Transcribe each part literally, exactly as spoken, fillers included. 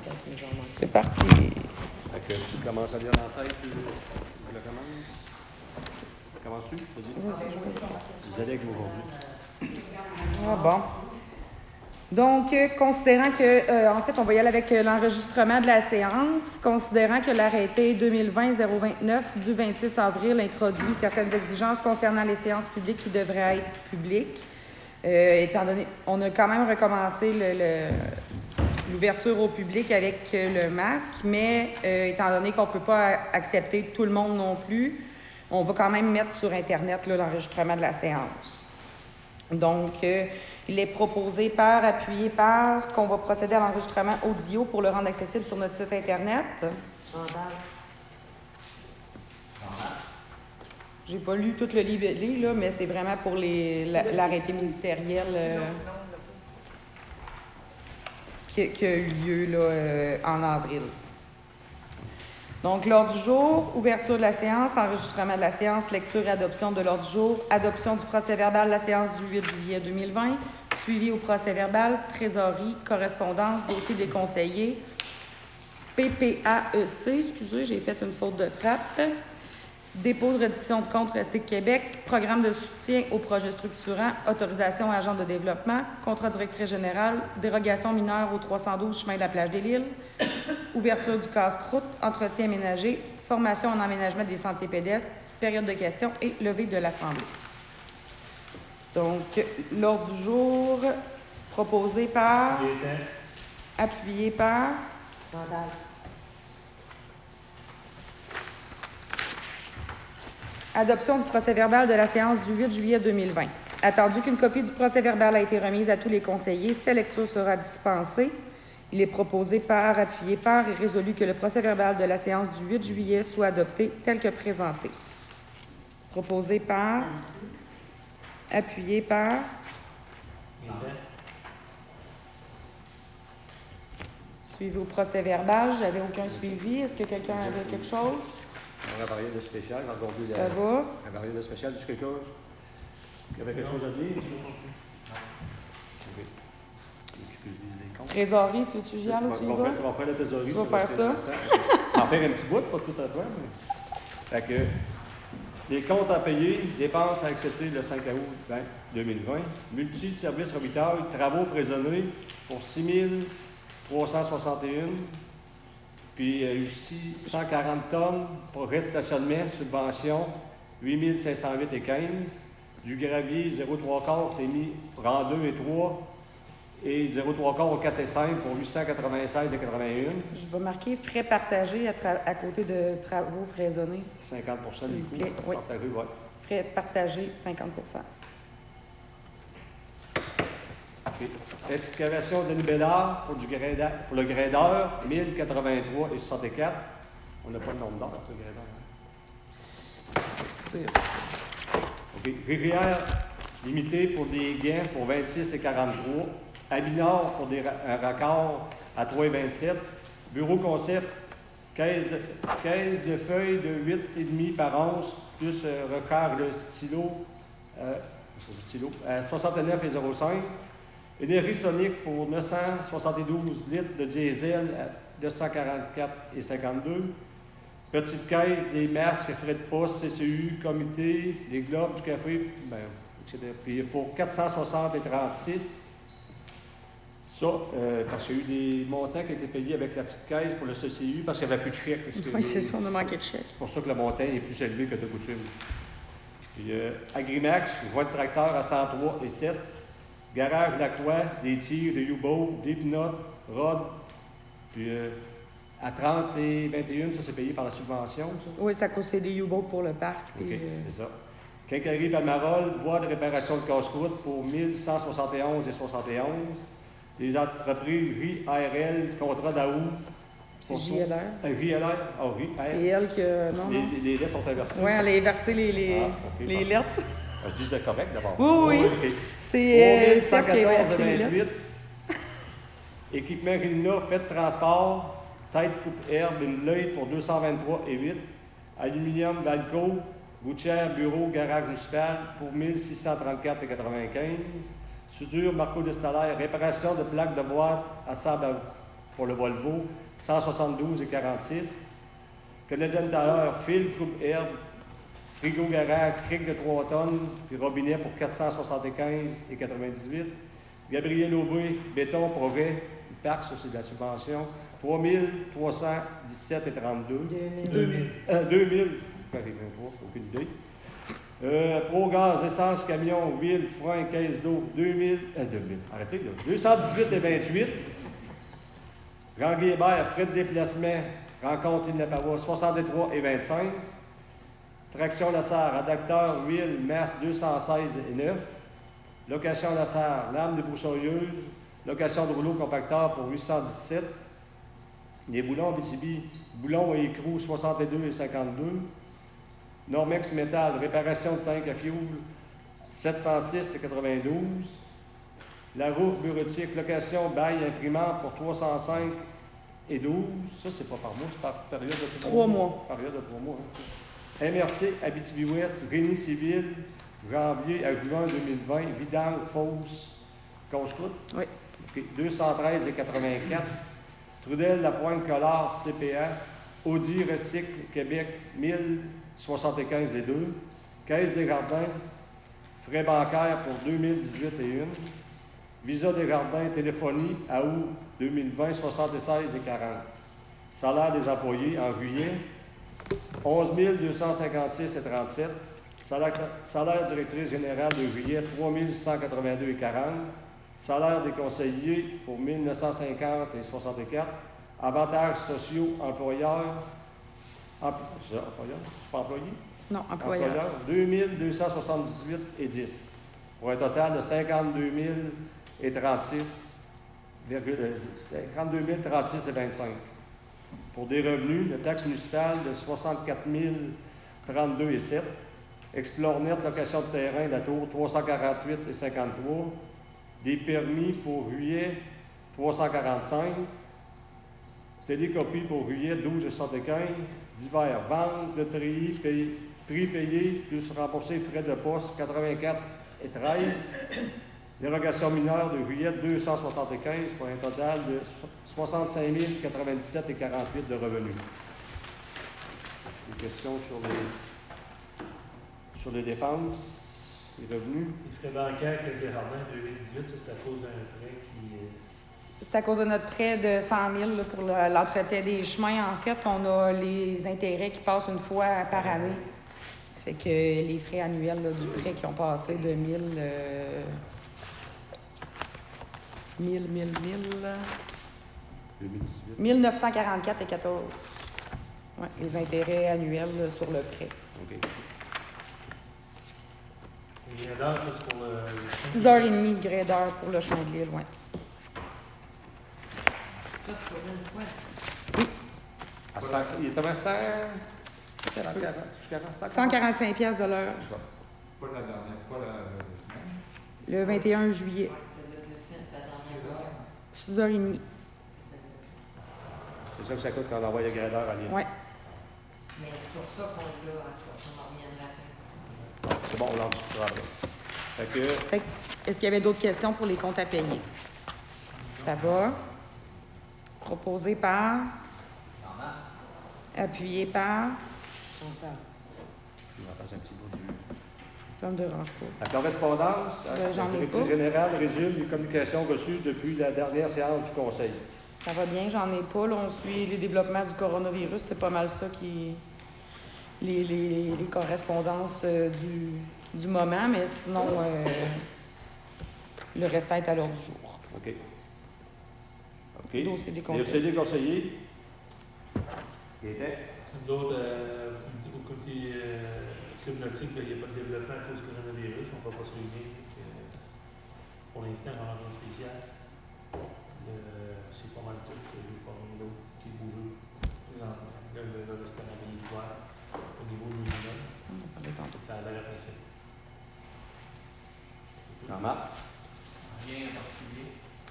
C'est parti. Fait que tu commences à lire dans la tête, tu, tu le commences. Commences-tu? Vas-y. Vas-y, je vais. Vous allez avec nous aujourd'hui. Ah bon. Donc, euh, considérant que, euh, en fait, on va y aller avec euh, l'enregistrement de la séance, considérant que l'arrêté deux mille vingt zéro vingt-neuf du vingt-six avril introduit certaines exigences concernant les séances publiques qui devraient être publiques, euh, étant donné, on a quand même recommencé le, le, l'ouverture au public avec euh, le masque, mais euh, étant donné qu'on ne peut pas accepter tout le monde non plus, on va quand même mettre sur Internet là, l'enregistrement de la séance. Donc, euh, il est proposé par, appuyé par, qu'on va procéder à l'enregistrement audio pour le rendre accessible sur notre site Internet. Chantal. J'ai pas lu tout le livre, là, mais c'est vraiment pour les, la, l'arrêté ministériel euh, qui, qui a eu lieu là, euh, en avril. Donc, l'ordre du jour, ouverture de la séance, enregistrement de la séance, lecture et adoption de l'ordre du jour, adoption du procès-verbal de la séance du huit juillet deux mille vingt, suivi au procès-verbal, trésorerie, correspondance, dossier des conseillers, P P A E C, excusez, j'ai fait une faute de frappe, dépôt de reddition de compte Recyc Québec, programme de soutien aux projets structurants, autorisation agent de développement, contrat directrice générale, dérogation mineure au trois cent douze chemin de la plage des Lilles, ouverture du casse-croûte, entretien ménager, formation en aménagement des sentiers pédestres, période de questions et levée de l'Assemblée. Donc, l'ordre du jour proposé par, appuyé par, Chantal. adoption du procès-verbal de la séance du huit juillet deux mille vingt. Attendu qu'une copie du procès-verbal a été remise à tous les conseillers, cette lecture sera dispensée. Il est proposé par, appuyé par et résolu que le procès-verbal de la séance du huit juillet soit adopté tel que présenté. Proposé par, appuyé par, suivi au procès-verbal. J'avais aucun suivi. Est-ce que quelqu'un avait quelque chose? On va parler de spécial. Aujourd'hui, Ça la, va? on va parler de spécial. Est-ce que quelqu'un qui avait quelque chose à dire? Oui. Trésorerie, tu veux-tu y aller ou tu y on, va vas? faire, on va faire la trésorerie. Tu vas faire ça? On va faire un petit bout, pas tout à toi. Mais... Fait que les comptes à payer, dépenses à accepter le cinq août deux mille vingt, multi-services rebitaille, travaux fraisonnés pour six mille trois cent soixante et un, puis il y a eu cent quarante tonnes pour de stationnement, subvention huit mille cinq cent huit et quinze, du gravier zéro trois quarts qui est mis rang deux et trois, et zéro trois quarts au quatre et cinq pour huit cent quatre-vingt-seize et quatre-vingt-un. Je vais marquer frais partagés à, tra- à côté de travaux fraisonnés. cinquante pour cent S'il du vous coût. plaît, oui. Partagé, ouais. Frais partagés, cinquante pour cent. Okay. Excavation de Nubellard pour, du graida, pour le graideur, mille quatre-vingt-trois et soixante-quatre. On n'a pas le nombre d'heures pour le graideur. Hein? OK. Rivière limitée pour des gains pour vingt-six et quarante-trois. Abinard pour des ra- un raccord à trois et vingt-sept. Bureau concept, caisse de, caisse de feuilles de huit virgule cinq par once, plus euh, record de stylo, euh, stylo à soixante-neuf et zéro cinq. Énergie sonique pour neuf cent soixante-douze litres de diesel à deux cent quarante-quatre et cinquante-deux. Petite caisse des masques, frais de poste, C C U, comité, les globes, du café, ben, et cetera. Puis pour quatre cent soixante et trente-six, ça, euh, parce qu'il y a eu des montants qui ont été payés avec la petite caisse pour le C C U, parce qu'il n'y avait plus de chèques. Oui, c'est ça, on a manqué de chèque. C'est pour ça que le montant est plus élevé que de coutume. Puis euh, Agrimax, voie de tracteur à cent trois et sept. Garage Lacroix, des tirs, des U-boats, des pinottes, Rod. Puis euh, à trente et vingt et un, ça c'est payé par la subvention, ça? Oui, ça coûte des U-boats pour le parc. OK, Puis, euh, c'est ça. Quincaillerie Palmarol, bois de réparation de casse-croûte pour mille cent soixante et onze et soixante et onze. Les entreprises J R L, contrat d'A O U. c'est J L R. Euh, J L R, ah oui. C'est elle qui a... Non, Les, non. les, les lettres sont inversées. Oui, elle a inversé les, les, Ah, OK, les bon. lettres. Ah, je disais correct d'abord. Oui, oui. OK. C'est euh, Steph qui a inversé les lettres. trois mille cent quatorze vingt-huit. Équipement Rina, fait de transport, tête coupe herbe, une l'œil pour deux cent vingt-trois et huit. Aluminium Valco, gouttière, bureau, garage municipal pour mille six cent trente-quatre et quatre-vingt-quinze. Soudure Marco Destallaire, réparation de plaques de boîte à cent pour le Volvo, cent soixante-douze et quarante-six. Canadian Tire, fil, troupe herbe, frigo garage, cric de trois tonnes, puis robinet pour quatre cent soixante-quinze et quatre-vingt-dix-huit. Gabriel Aubé, béton, projet, parc, ça c'est de la subvention, trois mille trois cent dix-sept et trente-deux. deux mille. Euh, deux mille, aucune idée. Euh, Pro-gaz, essence, camion, huile, frein, caisse d'eau, deux mille, euh, deux mille, arrêtez là, deux cent dix-huit et vingt-huit. Jean Guébert, frais de déplacement, rencontre Île-la-Paroisse, soixante-trois et vingt-cinq. Traction Lassard, adapteur, huile, masse, deux cent seize et neuf. Location Lassard, lame de broussailleuse, location de rouleau compacteur pour huit cent dix-sept. Les boulons Abitibi, boulons et écrous, soixante-deux et cinquante-deux. Normex Métal, réparation de tank à fioul, sept cent six et quatre-vingt-douze. La roue bureautique, location, bail, imprimante pour trois cent cinq et douze. Ça, c'est pas par mois, c'est par période de trois, Trois mois. Période de trois mois. Hein. M R C, Abitibi-Ouest, Génie civil, janvier à juin deux mille vingt, vidange, fosse, construite. Oui. Okay. deux cent treize et quatre-vingt-quatre. Trudel, La Pointe, Collard, C P A. Audi, Recycle, Québec, mille soixante-quinze et deux. Caisse des Jardins, frais bancaires pour deux mille dix-huit et un. Visa des Jardins, téléphonie, à août deux mille vingt, soixante-seize et quarante. Salaire des employés en juillet, onze mille deux cent cinquante-six et trente-sept. Salaire, salaire directrice générale de juillet, trois mille cent quatre-vingt-deux et quarante. Salaire des conseillers pour mille neuf cent cinquante et soixante-quatre. Avantages sociaux employeurs. Empl c'est ça, employeur? C'est pas employé? Non, employeur. Employeur, deux mille deux cent soixante-dix-huit et dix. Pour un total de cinquante-deux mille et trente-six, cinquante-deux mille trente-six et vingt-cinq. Pour des revenus, la taxe municipale de soixante-quatre mille trente-deux et sept. Explore-net, location de terrain, la tour trois cent quarante-huit et cinquante-trois. Des permis pour juillet, trois cent quarante-cinq. Télécopie pour juillet, douze et soixante-quinze. Divers, vente, loterie, paye, prix payé, plus remboursé frais de poste, quatre-vingt-quatre et treize. Dérogation mineure de juillet, deux cent soixante-quinze pour un total de soixante-cinq mille quatre-vingt-dix-sept et quarante-huit de revenus. Des questions sur les, sur les dépenses, les revenus? Les frais bancaires que j'ai Jardin deux mille dix-huit, ça c'est à cause d'un prêt qui est. C'est à cause de notre prêt de cent mille là, pour le- l'entretien des chemins. En fait, on a les intérêts qui passent une fois par année. Fait que les frais annuels là, du prêt qui ont passé de mille, euh, mille, mille, mille, là. deux mille dix-huit. mille neuf cent quarante-quatre et quatorze. Ouais, les intérêts annuels là, sur le prêt. OK. Et là, ça c'est pour le. six heures trente de gradeur pour le chemin de l'île, ouais. Ça, c'est pour une fois. À cent, il est à cent, cent quarante-cinq piastres de l'heure, C'est ça. Pas la dernière, pas la, la semaine. le vingt et un juillet, Ouais, c'est de deux semaines, ça Six donne heures. six heures trente. C'est ça que ça coûte quand on envoie le gradeur à l'île. Ouais. Mais c'est pour ça qu'on l'a, en tout cas, ça m'en reviendra après. C'est bon, on l'enregistrera après. Fait que, Fait que, est-ce qu'il y avait d'autres questions pour les comptes à payer? Ça va. Proposé par? Appuyé par? Chantal. je vais en passer un petit bout du... Ça me dérange pas. La correspondance, Euh, j'en la ai directrice pas. générale résume les communications reçues depuis la dernière séance du Conseil. Ça va bien, j'en ai pas. Là, on suit les développements du coronavirus. C'est pas mal ça qui. Les, les, les correspondances euh, du, du moment, mais sinon, euh, le restant est à l'ordre du jour. OK. OK. Dossier des Les conseils. dossiers des conseillers. Qui était? D'autres, euh, au côté euh, club nautique, il n'y a pas de développement à cause du coronavirus, on ne va pas souligner. Que, pour l'instant, on a un spécial. Le- C'est pas mal tout, il n'y a pas rien d'autre qui bouge. Le, le, le restaurant est ouvert au niveau du minimum. On va parler tantôt. Ça a l'air fait. Jean-Marc. Rien en particulier.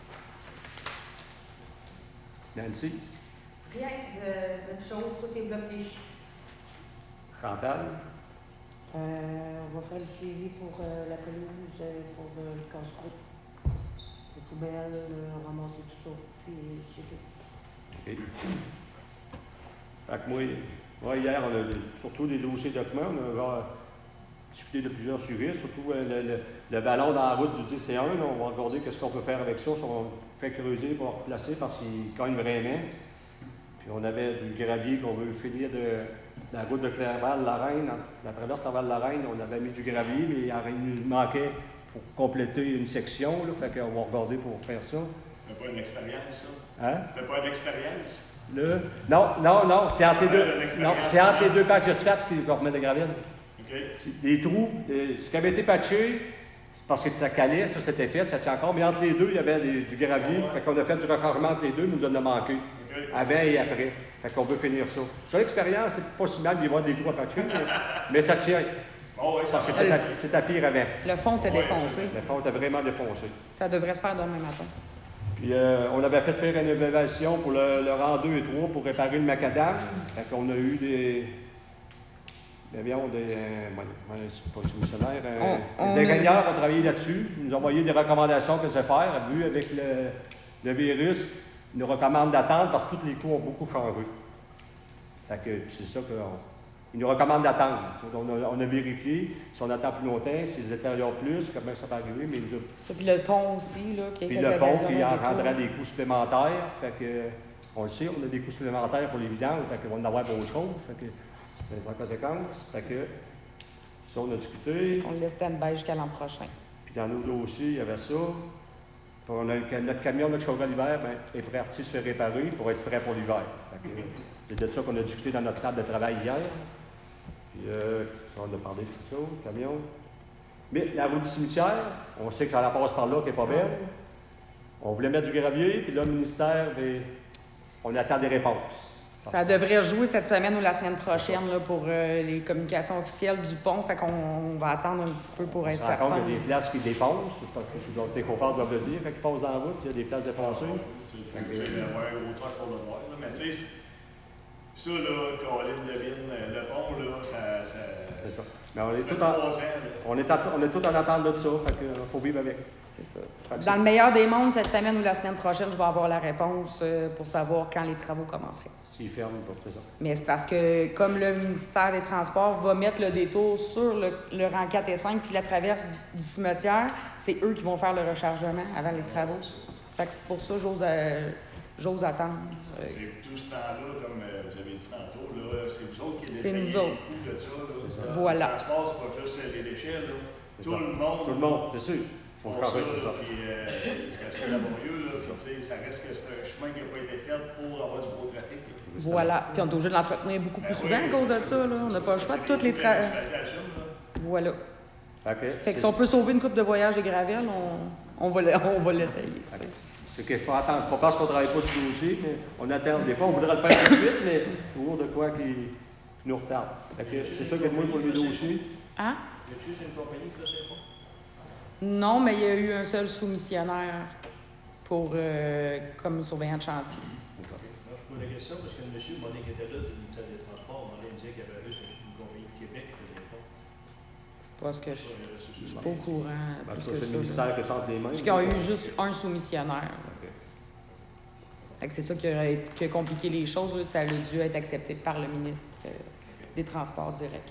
Nancy. Rien, euh, une chose, tout est bloqué. Chantal. Euh, on va faire le suivi pour euh, la pelouse, euh, pour euh, le casse-croûte, les poubelles, euh, ramasser tout ça, puis c'est tout. OK. Fait que moi, moi, hier, on a surtout des dossiers documents, on a euh, discuté de plusieurs sujets, surtout euh, le, le, le ballon dans la route du dix et un, là, on va regarder qu'est-ce qu'on peut faire avec ça, si on fait creuser pour replacer parce qu'il cogne vraiment. Puis on avait du gravier qu'on veut finir de, de la route de Clerval-Laraine, la traverse Clerval-Laraine, on avait mis du gravier, mais il nous manquait pour compléter une section, là, fait qu'on va regarder pour faire ça. C'était pas une expérience, ça? Hein? C'était pas une expérience? Le... Non, non, non, c'est entre les deux, Ouais, non, c'est entre les deux patchs d'asphalte qu'on remet de graville. OK. Les trous, euh, ce qui avait été patché, c'est parce que ça calait, ça s'était fait, ça tient encore, mais entre les deux, il y avait des- du gravier, Ouais. fait qu'on a fait du raccordement entre les deux, mais il nous en a manqué, OK. avant et après. Fait qu'on veut finir ça. Sur l'expérience, c'est pas si mal d'y avoir des trous à patcher, mais, mais ça tient. Bon, oui, ça Parce que va. c'est à, c'est à pire avant. Le fond était Ouais, défoncé. Le fond était vraiment défoncé. Ça devrait se faire demain matin. Puis euh, on avait fait faire une évaluation pour le, le rang deux et trois pour réparer le macadam. Fait qu'on a eu des. Ben bien, des. Euh, moi, moi, c'est pas soumissionnaire. Euh, On- on les a- ingénieurs ont travaillé là-dessus. Ils nous ont envoyé des recommandations que c'est faire. Vu avec le, le virus, ils nous recommandent d'attendre parce que tous les coûts ont beaucoup changé. Fait que c'est ça qu'on. Ils nous recommandent d'attendre. On a, on a vérifié. Si on attend plus longtemps, s'ils se détériorent plus, comment ça peut arriver, mais ils nous ont Ça, puis le pont aussi, là, qui est puis le pont qui en rendrait rendrait des coûts supplémentaires. Fait que, on le sait, on a des coûts supplémentaires pour les vidanges, fait qu'on va en avoir d'autres choses. Fait que c'est en conséquence. Fait que ça, on a discuté. On le laisse stand-by jusqu'à l'an prochain. Puis dans nos dossiers, il y avait ça. Puis on a, notre camion, notre chauffeur l'hiver, ben, est parti se faire réparer pour être prêt pour l'hiver. Fait que, c'est de ça qu'on a discuté dans notre table de travail hier. Puis euh, ça, on a parlé de tout ça, le camion. Mais la route du cimetière, on sait que ça la passe par là, qui n'est pas belle. On voulait mettre du gravier, puis là, le ministère, ben, on attend des réponses. Ça devrait jouer cette semaine ou la semaine prochaine là, pour euh, les communications officielles du pont. Fait qu'on on va attendre un petit peu pour On être se rend certain. compte qu'il y a des places qui défoncent, c'est parce que les autres conforts doivent le dire, quand ils passent dans la route, il y a des places défoncées. Tu sais, d'avoir un truc pour le voir. là. Mais tu sais, ça, là, Caroline Levine, le pont, là, ça. ça C'est ça. Mais on est, ça fait tout en, trois ans, là. on, est en- on est tout en attente de ça, fait qu'il faut vivre avec. C'est ça. Fait que Dans le meilleur des mondes, cette semaine ou la semaine prochaine, je vais avoir la réponse euh, pour savoir quand les travaux commenceraient. S'ils ferment, pas c'est ça. Mais c'est parce que, comme le ministère des Transports va mettre le détour sur le, le rang quatre et cinq, puis la traverse du, du cimetière, c'est eux qui vont faire le rechargement avant les travaux. Fait que c'est pour ça que j'ose, euh, j'ose attendre. Euh, C'est tout ce temps-là, comme euh, vous avez dit tantôt, là, c'est vous autres qui C'est détaillez nous autres. les coûts de ça. Là. Voilà. Le transport, c'est pas juste les déchets. Là. C'est Tout ça. le monde. Tout le monde, c'est sûr. Faut font changer ça, tout ça. là, puis euh, c'est assez laborieux, là, puis tu sais, ça reste que c'est un chemin qui n'a pas été fait pour avoir du gros trafic. là. Voilà. Puis on est obligé de l'entretenir beaucoup plus Ben souvent oui, à cause c'est de ça. Là. On n'a pas le choix de C'est toutes les coûts tra... d'exploitation, là. Voilà. Fait que, Fait que c'est- si on peut sauver une coupe de voyage et gravelle, on, on va le- on va l'essayer. tu sais. c'est qu'il faut attendre. Pas parce qu'on ne travaille pas sur le dossier, mais on attend. Des fois, on voudrait le faire tout de suite, mais toujours de quoi qui, qui nous retarde. Fait que c'est ça qu'il y a de moins pour les dossiers. Hein? Y a-tu juste une compagnie qui faisait pas? Non, mais il y a eu un seul soumissionnaire pour euh, comme surveillant de chantier. Moi, je pose la question parce que le monsieur m'a dit qu'il était là du ministère des Transports. Il me disait qu'il y avait juste une compagnie de Québec qui faisait pas. Parce que je Ça, je sais je suis pas. pas au courant Ben, plus ça, que c'est ça. le ministère que sort les mains. Parce qu'il y a eu juste un soumissionnaire. Ok. Fait que c'est ça qui a, qui a compliqué les choses. Là. Ça a dû être accepté par le ministre euh, des Transports directs.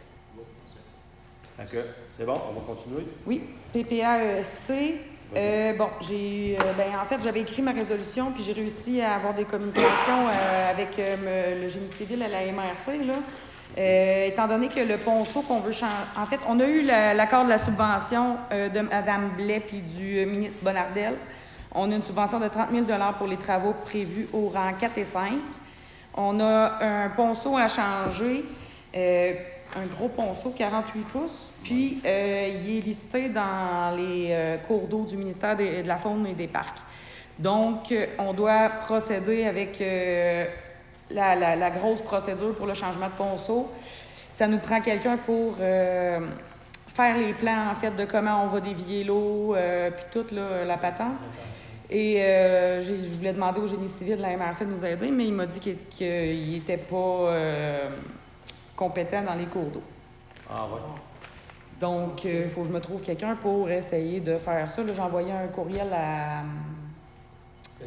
Fait que c'est bon, on va continuer. Oui, P P A E C. Euh, bon, j'ai, euh, ben, en fait, j'avais écrit ma résolution, puis j'ai réussi à avoir des communications euh, avec euh, me- le génie civil à la M R C, là. Euh, étant donné que le ponceau qu'on veut changer... En fait, on a eu la- l'accord de la subvention euh, de Mme Blais puis du euh, ministre Bonnardel. On a une subvention de trente mille pour les travaux prévus au rang quatre et cinq. On a un ponceau à changer, euh, un gros ponceau, quarante-huit pouces, puis euh, il est listé dans les euh, cours d'eau du ministère des- de la Faune et des Parcs. Donc, euh, on doit procéder avec euh, la, la- la grosse procédure pour le changement de ponceau. Ça nous prend quelqu'un pour euh, faire les plans, en fait, de comment on va dévier l'eau, euh, puis toute là, la patente. Et euh, j'ai- je voulais demander au génie civil de la M R C de nous aider, mais il m'a dit qu'il n'était pas euh, compétent dans les cours d'eau. Ah ouais. Donc, il faut que je me trouve quelqu'un pour essayer de faire ça. Là, j'ai envoyé un courriel à...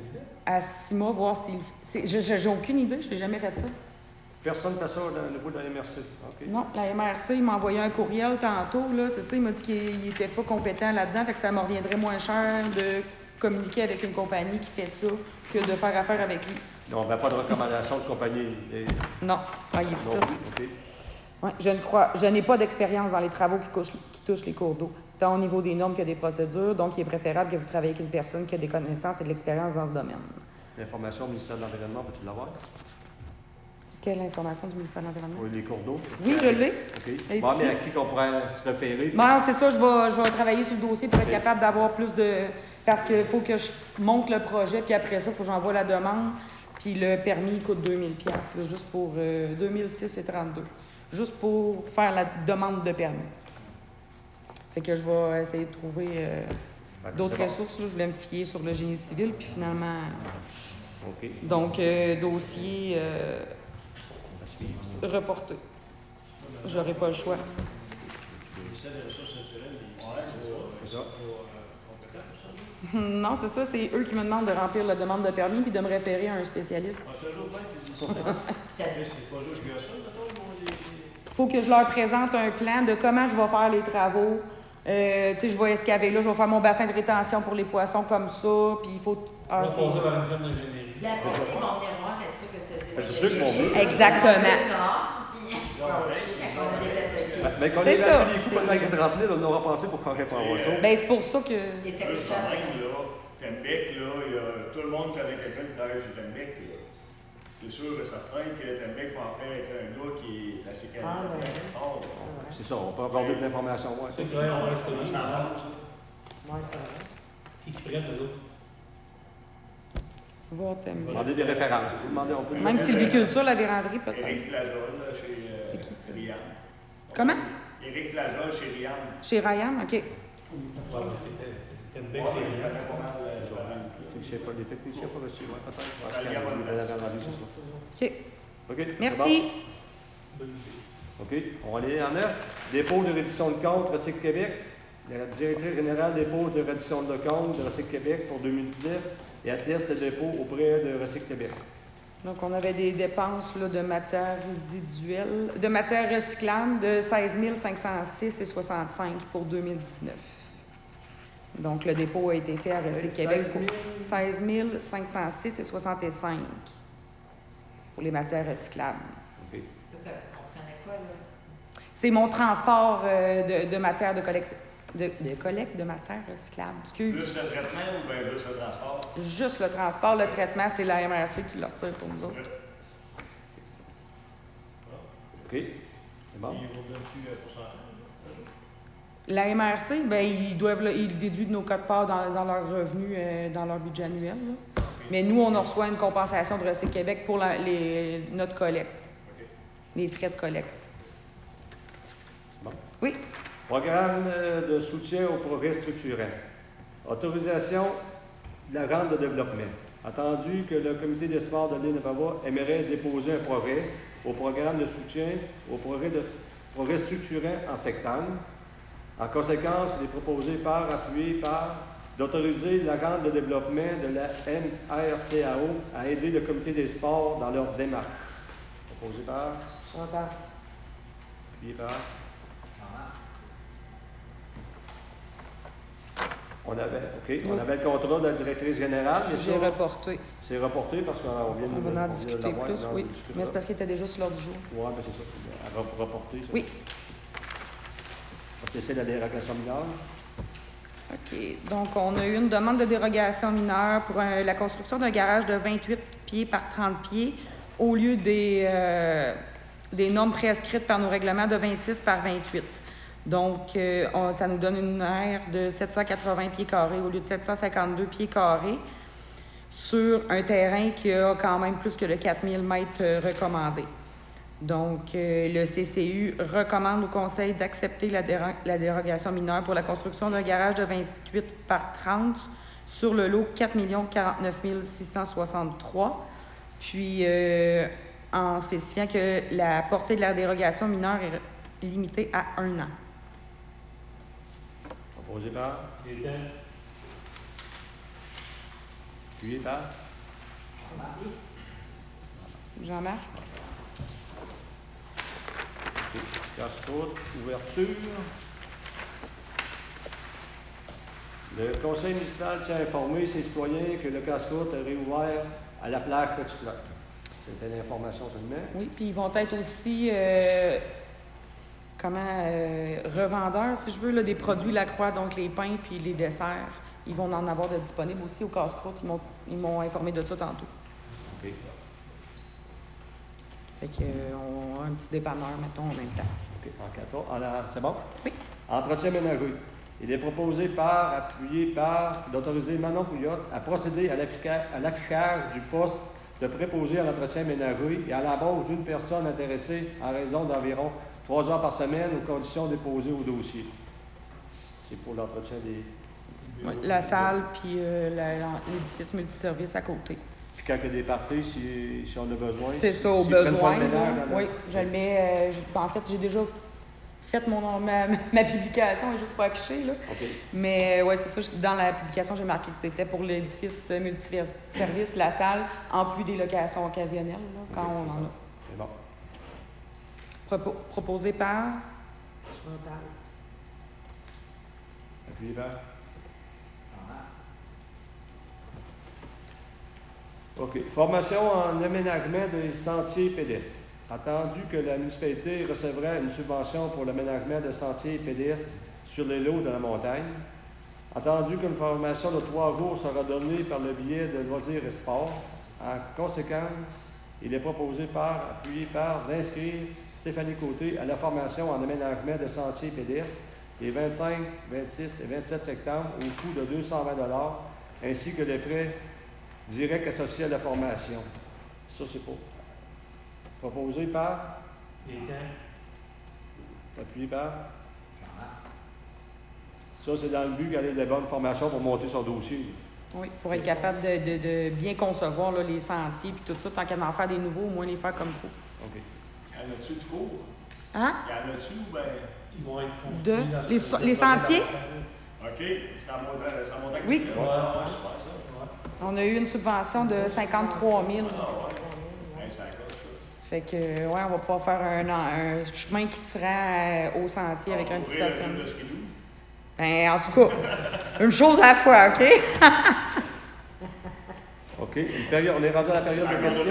à six mois, voir s'il... c'est- je- je- J'ai aucune idée, je n'ai jamais fait ça. Personne ne fait ça au niveau de la M R C. OK. Non, la M R C, il m'a envoyé un courriel tantôt, là, c'est ça, il m'a dit qu'il n'était pas compétent là-dedans, fait que ça me reviendrait moins cher de communiquer avec une compagnie qui fait ça que de faire affaire avec lui. Donc, on n'a pas de recommandation de compagnie. Et... Non, ah, il dit Non ça. plus. OK. Ouais, je ne crois, je n'ai pas d'expérience dans les travaux qui, couchent- qui touchent les cours d'eau, tant au niveau des normes que des procédures, donc il est préférable que vous travaillez avec une personne qui a des connaissances et de l'expérience dans ce domaine. L'information au ministère de l'Environnement, peux-tu l'avoir? Quelle information du ministère de l'Environnement? Pour les cours d'eau? Oui, je l'ai. OK. Et Bon, ici? mais à qui qu'on pourrait se référer? Bon, c'est ça, je vais, je vais travailler sur le dossier pour être capable d'avoir plus de... Parce qu'il faut que je monte le projet, puis après ça, il faut que j'envoie la demande, puis le permis il coûte deux mille dollars, là, juste pour euh, deux mille six et trente-deux, juste pour faire la demande de permis. Fait que je vais essayer de trouver euh, Fait que d'autres c'est bon. ressources. Là. Je voulais me fier sur le génie civil, puis finalement... OK. Donc, euh, dossier euh, On va suivre. reporté. J'aurai pas le choix. Le ministère des Ressources naturelles, ils Ouais, c'est ça. C'est ça. sont pas compétents pour ça. Non, c'est ça, c'est eux qui me demandent de remplir la demande de permis puis de me référer à un spécialiste. Ah, c'est eux autres même qui disent ça. Ça- Mais c'est pas juste que ça, mettons, pour les... Il faut que je leur présente un plan de comment je vais faire les travaux. Euh, tu sais, je vais escaver là, je vais faire mon bassin de rétention pour les poissons comme ça, puis il faut... On Ah, va c'est- passer par une firme d'ingénierie. La conseil vont venir voir, être sûr que c'est... Ben, c'est sûr qu'ils vont venir. Exactement. Mais quand C'est les ça, les coûts c'est- pendant qu'ils étaient remplis, on aura pensé pour qu'on répond à ça. Ben, c'est pour ça que... Et ça Plus coûte quand cher. même, là, Tembec, là, il y a, tout le monde connaît quelqu'un qui travaille chez Tembec, là. C'est sûr et certain que Tembec va en faire avec un gars qui est assez calme. Ah, ouais. fort, là. C'est ça, on peut avoir de l'information. Ouais, C'est ça. vrai, on va rester Ça là. avance, là. Ouais, c'est vrai. Qui qui prennent, eux autres? Va t'aimer. Demander des références. Vous demandez, on peut Même sylviculture, la véranderie, peut-être. Éric Flajol, là, chez euh, C'est qui, ça? Riam. Comment? Éric Flajol chez Riam. Chez Ryan, OK. Ouais, parce que t'es- t'es une belle Ouais, série. il connaît pas mal, euh, Les Joanne. techniciens, pas- les techniciens pas reçus, ouais, peut-être. Dans le Parce qu'il y a Gabon, une belle analyse, c'est ça. OK. OK. c'est Merci. Bonne idée. bon? OK. On va aller en neuf. Dépôt de reddition de compte, Recycle Québec. La directrice générale dépose de reddition de compte de Recycle Québec pour deux mille dix-neuf et atteste le dépôt auprès de Recycle Québec. Donc, on avait des dépenses là, de matières résiduelles, de matières recyclables de seize mille cinq cent six virgule soixante-cinq pour deux mille dix-neuf. Donc, le dépôt a été fait à Recycle Québec pour seize mille cinq cent six virgule soixante-cinq pour les matières recyclables. OK. Ça, ça comprenait quoi, là? C'est mon transport euh, de, de matières de collecte de, de collecte de matières recyclables. Excuse. Plus le traitement ou bien juste le transport? Juste le transport, le traitement, c'est la M R C qui le retire pour nous autres. OK. C'est bon. Ils vous donnent-tu un pourcentage? La M R C, ben, ils doivent là, ils déduisent nos codes parts dans, dans leurs revenus, euh, dans leur budget annuel. là. Mais nous, on en reçoit une compensation de Recycle Québec pour la- les, notre collecte, OK. les frais de collecte. Bon. Oui. Programme euh, de soutien aux progrès structurants. Autorisation de la rente de développement. Attendu que le comité des sports de l'île de Bava aimerait déposer un progrès au programme de soutien aux progrès, de, progrès structurants en septembre. En conséquence, il est proposé par, appuyé par, d'autoriser la rente de développement de la M R C A O à aider le comité des sports dans leur démarche. Proposé par, appuyé par. On avait, OK, on Oui. avait le contrat de la directrice générale, mais Sujet ça, reporté. c'est reporté parce qu'on vient de On va en vient de discuter l'avoir, plus, on en oui. discutera. Mais c'est parce qu'il était déjà sur l'ordre du jour. Oui, ben c'est ça. Elle va reporter, ça. Oui. On va laisser la dérogation mineure. OK. Donc, on a eu une demande de dérogation mineure pour un- la construction d'un garage de vingt-huit pieds par trente pieds au lieu des, euh, des normes prescrites par nos règlements de vingt-six par vingt-huit. Donc, euh, on- ça nous donne une aire de sept cent quatre-vingts pieds carrés au lieu de sept cent cinquante-deux pieds carrés sur un terrain qui a quand même plus que le quatre mille mètres euh, recommandé. Donc, euh, le C C U recommande au Conseil d'accepter la, déro- la dérogation mineure pour la construction d'un garage de vingt-huit par trente sur le lot quatre millions quarante-neuf mille six cent soixante-trois, puis euh, en spécifiant que la portée de la dérogation mineure est limitée à un an. Proposé par, Il était appuyé par. Merci. Jean-Marc? OK. Casse-croûte, ouverture. Le conseil municipal tient à informer ses citoyens que le casse-croûte est réouvert à la plage Petit Lac. C'était l'information seulement. Oui, puis ils vont être aussi, euh, comment, euh, revendeurs, si je veux, là, des produits Lacroix, donc les pains puis les desserts. Ils vont en avoir de disponibles aussi au casse-croûte. Ils m'ont, ils m'ont informé de ça tantôt. OK. Fait que, euh, on a un petit dépanneur, mettons, en même temps. OK. En quatorze. En la- c'est bon? Oui. Entretien ménager. Il est proposé par, appuyé par, d'autoriser Manon Pouillotte à procéder à l'afficha- à l'affichage du poste de préposé à l'entretien ménager et à l'embauche d'une personne intéressée en raison d'environ trois heures par semaine aux conditions déposées au dossier. C'est pour l'entretien des... Ouais, la salle, puis euh, la- la- l'édifice multiservice à côté. Puis quand il y a des parties, si, si on a besoin... C'est ça, au s'ils prennent pas besoin. le ménage là. dans Oui, le- je le mets. euh, je- en fait, j'ai déjà fait mon, ma, ma publication, elle est juste pas affichée. Là. OK. Mais oui, c'est ça. je- Dans la publication, j'ai marqué que c'était pour l'édifice euh, multiservice, la salle, en plus des locations occasionnelles, là, quand OK, on c'est en ça. a. C'est bon. Propo- proposé par. Chantal. Appuyez par... OK. Formation en aménagement des sentiers pédestres. Attendu que la municipalité recevrait une subvention pour l'aménagement de sentiers pédestres sur les lots de la montagne. Attendu qu'une formation de trois jours sera donnée par le biais de loisirs et sports. En conséquence, il est proposé par, appuyé par, d'inscrire Stéphanie Côté à la formation en aménagement de sentiers pédestres les vingt-cinq, vingt-six et vingt-sept septembre au coût de deux cent vingt dollars ainsi que les frais directs associés à la formation. Ça, c'est pour. Proposé par, Les temps, appuyé par. Ça, c'est dans le but qu'elle ait de bonnes formations pour monter son dossier. Oui, pour être capable de, de, de bien concevoir là, les sentiers puis tout ça, tant qu'à en faire des nouveaux, au moins les faire comme il faut. OK. Y en a-tu de cours? Hein? Y en a-tu ou ben. ils vont être De- construits dans les ce- so- les sentiers? OK, ça monte, ça monte à Oui. Ouais, Ouais. ouais, super ça. On a eu une subvention de cinquante-trois mille. Ah ouais. Ben, ça coche, ça. Fait que, ouais, on va pouvoir faire un, un chemin qui se rend euh, au sentier avec un petit Ouvrir le stationnement. club de skidoo. Ben, en tout cas, une chose à la fois, OK? OK. Une période, on est rendu à la période de questions.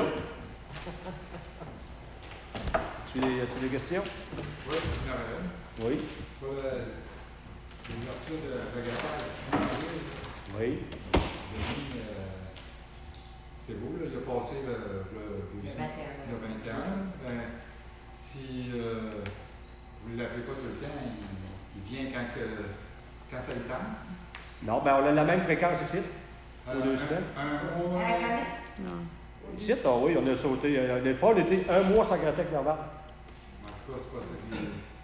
Tu les, as-tu des questions? Oui, Noël. Oui. Pour la- l'ouverture de la gare du chantier, Oui. Denis, euh, c'est beau, là, il a passé le, le, Le le, vingt et un. le vingt et un. Ben, si euh, vous ne l'appelez pas tout le temps, il, il vient quand, que, quand ça le tente. Non, ben on a la même fréquence ici. Aux deux un, semaines. un mois. À la canette? Non. Ici, ah oui, on a sauté. euh, Des fois, on était un mois sans Gratec Nerval. En tout cas, c'est pas ça qui.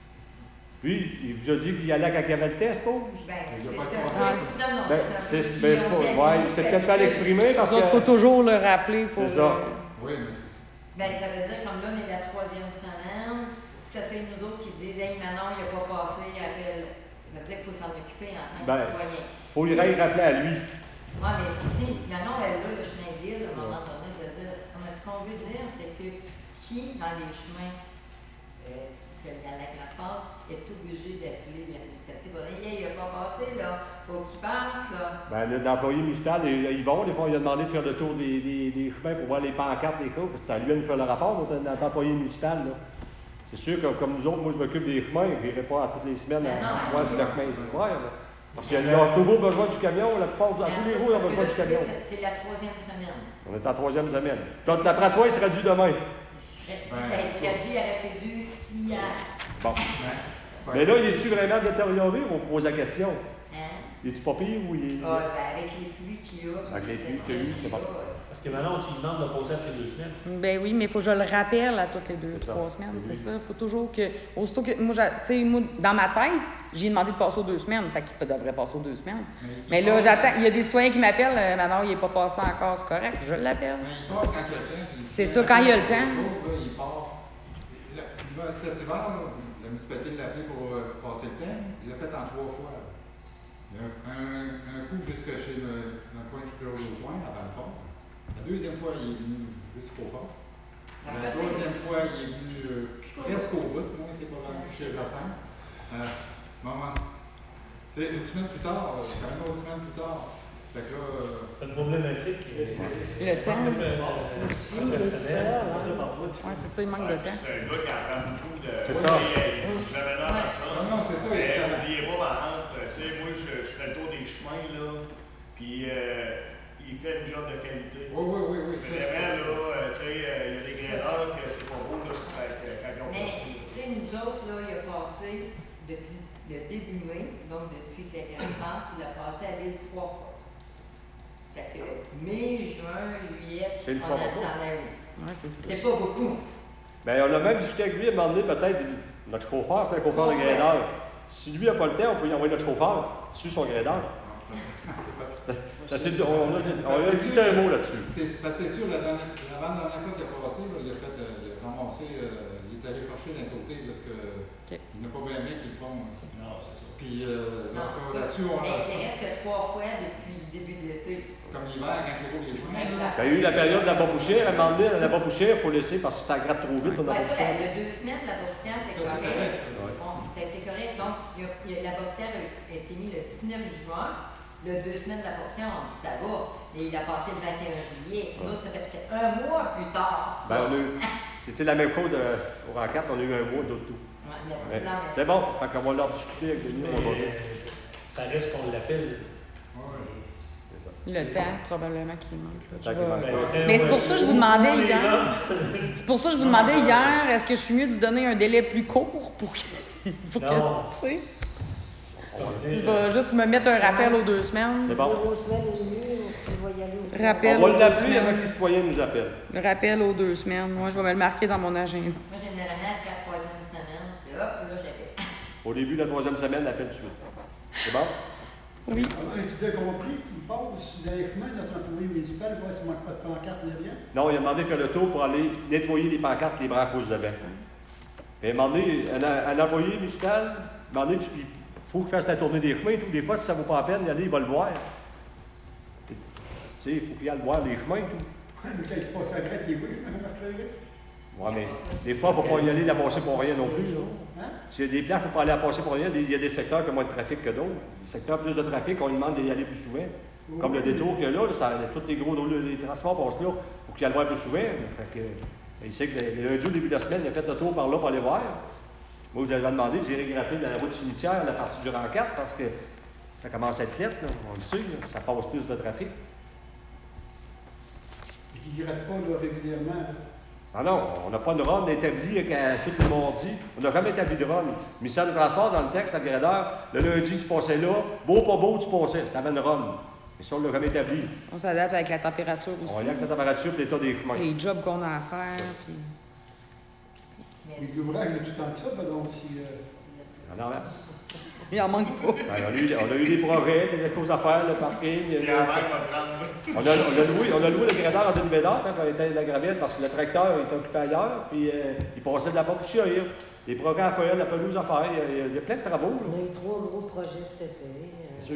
Puis, il vous a dit qu'il y allait quand il y avait le test, oh? Ben, Il y a c'est pas de un problème. peu. Non, non, Ben, c'est un c'est peu. ben, c'est pas. Ouais, c'est peut-être mal exprimé parce Il faut que. toujours le rappeler pour. C'est ça. euh, Oui, mais c'est ça. Ben, ça veut dire, comme là, on est la troisième semaine, tout à fait nous autres qui disent, hey, Manon, il n'a pas passé, il appelle. Ça veut dire qu'il faut s'en occuper en tant que Ben. citoyen. Faut lui rappeler à lui. Oui, mais si Manon, elle a le chemin de ville, à un moment donné, de dire, non, mais ce qu'on veut dire, c'est que qui, dans les chemins euh, que la Lacroix passe, est obligé d'appeler la municipalité pour dire, hey, il n'a pas passé, là, faut qu'il passe, là. Ben, le- l'employé municipal, ils ils vont. Des fois, il a demandé de faire le tour des, des, des chemins pour voir les pancartes, des cours. C'est à lui de nous faire le rapport, notre, notre employé municipal. Là. C'est sûr que, comme nous autres, moi, je m'occupe des chemins. Je n'irai pas à toutes les semaines Ben non, à voir si le non. chemin est ouvert. là. Parce qu'ils ont toujours besoin du camion. La plupart, à tous les jours, ils ont Parce que besoin là, du camion. c'est- C'est la troisième semaine. On est en troisième semaine. Donc, d'après toi, il sera dû demain. Il serait, Ben, ben, il serait dû, il aurait été dû hier. Bon. C'est pas Mais là, il est-tu vraiment détérioré? On pose la question. Hein? Il est-tu pas pire ou il est. Ah, ben, avec les pluies qu'il y a. Avec les pluies qu'il y a eu, c'est bon. Parce que maintenant, tu lui demandes de passer après deux semaines. Ben oui, mais il faut que je le rappelle à toutes les deux, C'est ça. trois semaines, Oui. c'est ça. Il faut toujours que. Aussitôt que. Moi, j'a- tu sais, moi, dans ma tête, j'ai demandé de passer aux deux semaines. Fait qu'il devrait passer aux deux semaines. Mais là, j'attends. Il y a des citoyens qui m'appellent. euh, Maintenant, il n'est pas passé encore, c'est correct. Je l'appelle. Mais il passe quand il y a le temps. puis C'est s'il ça, y a quand il y a le quelque temps. chose, là, il part. Là, là, cet hiver, là, la municipalité l'a appelé pour euh, passer le temps. Il l'a fait en trois fois. là. Il y a un, un, un coup jusque chez le, dans le coin de Claude au coin, avant le pont. La deuxième fois, il est venu jusqu'au port. La La troisième- troisième fois, il est venu euh, presque au bout. Moi, c'est pas vraiment chez Rassemble. Euh, maman, c'est une semaine plus tard, euh, quand même une semaine plus tard. Fait que là, euh, C'est une problématique. Le temps. Le suit, il est tout seul, hein. C'est ça parfois. Ouais, c'est ça, il manque de temps. C'est un gars qui apprend beaucoup de. C'est Oui, ça. mais, euh, J'avais l'air à ça. non, non, c'est ça, il Mais est n'oubliez pas, par exemple, tu sais, moi, je, je fais le tour des chemins, là, puis euh, il fait une job de qualité. Oui, oui, oui, oui. ça, Vraiment, c'est- là, euh, tu sais, euh, il y a des graineurs que c'est pas beau, là, c'est quand, quand ils ont Mais, construit. tu sais, nous autres, là, il a passé, depuis le début mai, donc depuis que la grande passe, il a passé à l'île trois fois. Fait que mai, juin, juillet, C'est une on fois a par mois. dans la rue. Ouais, c'est C'est pas beaucoup. Ben, on a même discuté avec lui, à un moment donné, peut-être, notre chauffeur, c'est un chauffeur de graineur. Si lui n'a pas le temps, on peut y envoyer notre chauffeur sur son graineur. Ça, ça, c'est- on a, on a dit un mot là-dessus. C'est parce que c'est sûr, la dernière, l'avant-dernière fois qu'il a passé, là, il a fait, euh, il a ramassé, euh, il est allé chercher d'un côté parce que Ok. il n'a pas bien aimé qu'ils le font. Non, c'est ça. Puis euh, Non, là, ça, ça. là-dessus, on Mais a, il reste que trois fois depuis le début de l'été. c'est comme l'hiver quand il roule les chemins. là. Exact. Il y a eu la période de la babouchère, à un moment donné, la babouchère, il faut laisser parce que si ça gratte trop vite, on a Ouais, pas ça, poussière. il y a deux semaines, la boursière, c'est Ça, c'est correct. correct. Ouais. Bon, ça a été correct. Donc, il y a- il y a- la boursière a a été mise le dix-neuf juin. Le deux semaines de la boursière, on dit ça va. Et il a passé le vingt et un juillet. Nous, ça fait c'est un mois plus tard. Ça. Ben, on a eu- c'était la même chose euh, au Rancat, on a eu un mois d'autre tout. Ouais, le petit Ouais. blanc, le- C'est bon, fait qu'on va leur discuter avec les on va voir. Mais ça reste qu'on l'appelle. Ouais. C'est ça. Le temps, probablement, qu'il manque. là. Je Le temps vais- qu'il manque. Mais c'est pour ça que je vous demandais Les hier. gens. C'est pour ça que je vous demandais hier, est-ce que je suis mieux de donner un délai plus court pour que. pour que- Non. tu sais? On va Je dire, vais juste me mettre un rappel aux deux semaines. C'est bon. Zéro semaine et demie, on va y aller au Rappel. On va aux deux l'appeler semaines. avant que les citoyens nous appellent. Rappel aux deux semaines. Moi, je vais me le marquer dans mon agenda. Moi, généralement, après la troisième semaine, je dis hop, là, j'appelle. Au début de la troisième semaine, appelle tout de suite. C'est bon? Oui. Alors, tu bien compris, il passe dans les chemins, notre employé municipal, voir s'il ne manque pas de pancarte ni rien. Non, il a demandé de faire le tour pour aller nettoyer les pancartes, les brancos devant. Et à un moment donné, un, un employé municipal, à un moment donné, tu- il faut qu'il fasse la tournée des chemins. Tout. Des fois, si ça ne vaut pas la peine d'y aller, il va le voir. Tu sais, il faut qu'il aille voir les chemins. Tout. Mais quand il passe la grève, il est oui, je me remarquerai. Ouais, mais des fois, il ne faut pas y aller la passer pour rien non plus. Là. Hein? S'il y a des plans, il ne faut pas aller la passer pour rien. Il y a des secteurs qui ont moins de trafic que d'autres. Les secteurs plus de trafic, on lui demande d'y aller plus souvent. Comme le détour qu'il y a là, là, ça, tous les gros les transports passent là. Il faut qu'il y aille le voir plus souvent. Fait que, il sait que le, le lundi au début de la semaine, il a fait le tour par là pour aller voir. Moi, je lui avais demandé, j'irai gratter la route cimetière, la partie du Rancat, parce que ça commence à être lettre, là, on le sait, là, ça passe plus de trafic. Et qui ne gratte pas là, régulièrement. là. Ah non, on n'a pas de run établi à tout le mardi. On n'a jamais établi de run. Mais ça nous transporte dans le texte, à gradeur, le lundi, tu passais là, beau, pas beau, tu passais. Tu avais une run. Mais ça, on ne l'a jamais établi. On s'adapte avec la température aussi. On regarde la température et l'état des chemins. Les jobs qu'on a à faire. Puis... Mais Et c'est- l'ouvrage, il y a tout le temps que ça, ben donc si. Euh, Alors, là, Il en manque pas. ben, on, a eu, on a eu des progrès, des choses à faire, le parking. C'est le- avant qu'on va prendre. On a, on, a loué, on a loué le gradeur en demi-bédard quand on était à la gravette parce que le tracteur était occupé ailleurs, puis euh, il passait de la poussière, des progrès à faire, de la pelouse à faire. Il y a, il y a- il y a plein de travaux. On Là. a eu trois gros projets cet été. euh, Bien sûr.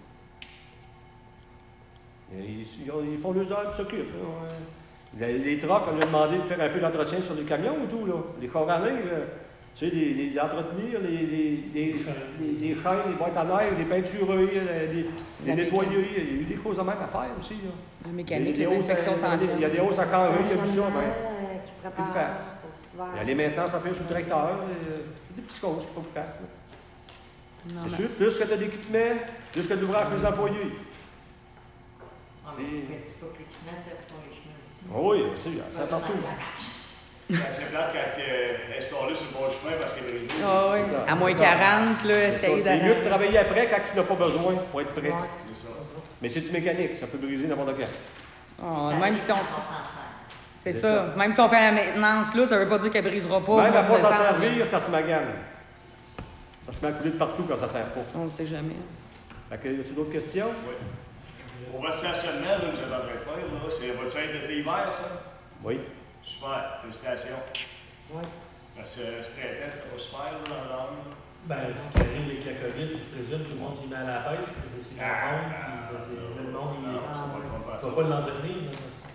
Et Ils, ils- ils font leurs heures, ils s'occupent. là, ouais. Les, les trucks, on lui a demandé de faire un peu d'entretien sur les camions et tout. Là. Les coronets, là, tu sais, les, les entretenir, les, les, les, les, les chaînes, les boîtes à nerfs, les peintureux, les, les, les nettoyer. Il y a eu des choses de même à faire aussi. Là. La mécanique, Il y a les des inspections hausses à- sans Il y a des hausses à carrer, il y a du ça. Ben, euh, qui Qu'il prépare fasse. pour cet hiver. il y a les maintenances à faire sur le tracteur. euh, C'est des petites choses qu'il faut qu'ils fassent. là. Non, C'est mais- sûr, plus que tu as d'équipement, plus que tu ouvres plus employés. Ah, mais il faut que l'équipement serve pour les chemins aussi. Ah oui, c'est ça Pas partout. dans le garage. Ben, c'est plate quand euh, installé sur le bon chemin parce qu'il est brisé. Ah oui, C'est ça. à moins C'est ça. quarante, là, C'est essaye ça. C'est mieux de d'arrêter. travailler après quand tu n'as pas besoin pour être prêt. Ouais. C'est ça. Mais c'est du mécanique, ça peut briser n'importe quand. Ah, Ça même arrive si on. quand s'en sert. C'est C'est ça. Même si on fait la maintenance là, ça veut pas dire qu'elle brisera pas. Même à ou pas elle s'en descend. servir, ça se magane. Ça se met à couler de partout quand ça ne sert pas. On le sait jamais. Fait que, y a-tu d'autres questions? Oui. Pour votre stationnement, là, que vous êtes en train de faire, là, c'est votre être été-hiver, ça? Oui. Super, félicitations. Ouais. Parce que ce printemps, c'était pas super, là, dans l'âme. Ben, ce qui arrive avec la COVID, je présume, tout le monde s'y met à la pêche, puis c'est la fond, puis ça, c'est- le monde, il Non, c'est pas le fun, ne pas va pas l'entretenir. là, parce que Ouais,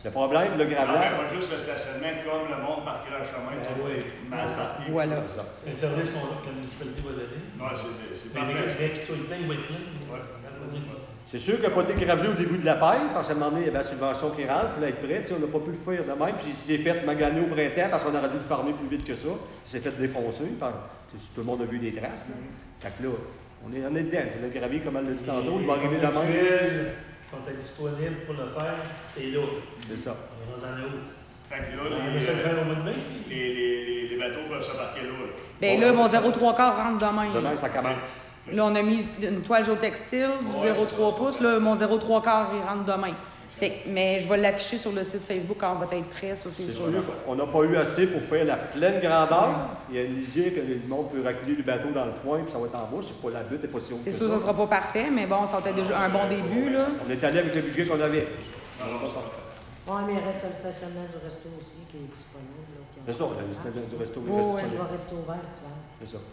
Le problème, le Non, mais gravelage, pas juste le stationnement, comme le monde parqué dans le chemin, Ben tout oui. est mal parqué. Voilà. C'est un service qu'on- que la municipalité va donner. Ouais, c'est c'est Mais les parfait. gars qui soient pleins, ils vont être pleins. Ouais. Ça veut dire que- c'est sûr qu'il n'a pas été gravelé au début de la paille, parce qu'à un moment donné, il y avait la subvention qui rentre, il fallait être prêt. Tu sais, on n'a pas pu le faire de même. Puis il s'est fait maganer au printemps parce qu'on aurait dû le farmer plus vite que ça. Il s'est fait défoncer. Par... tu sais, tout le monde a vu des traces. Là. Fait que là, on est, on est dedans. Il a gravé, comme elle l'a dit tantôt, il va arriver de même. Les sont disponibles pour le faire, c'est là. C'est ça. On est dans la haut. Fait que là, On les, essaie de faire au mois de mai. les, les, les, les bateaux peuvent se parquer là. là. Ben là, mon zéro trois quart rentre demain. Demain, ça commence. Là, on a mis une toile géotextile du Ouais, zéro c'est trois ça, pouces. c'est Là, mon zéro trois quart, il rentre demain. Fait que- mais je vais l'afficher sur le site Facebook quand on va être prêt, ça, c'est C'est sûr. sûr qu'on n'a pas eu assez pour faire la pleine grandeur. Il y a une lisière que le monde peut reculer le bateau dans le point, puis ça va être en bas. C'est pas la butte, n'est pas si haut C'est que sûr, ça sera pas parfait, mais bon, ça va être déjà un bon début, là. On est allé avec le budget qu'on avait. Non, non, c'est parfait. Oui, mais il reste le stationnement du resto aussi qui est disponible. là, qui C'est ça, en- on a juste du resto. Oh, il reste ouais. Il disponible. va rester ouvert cet hiver. C'est ça.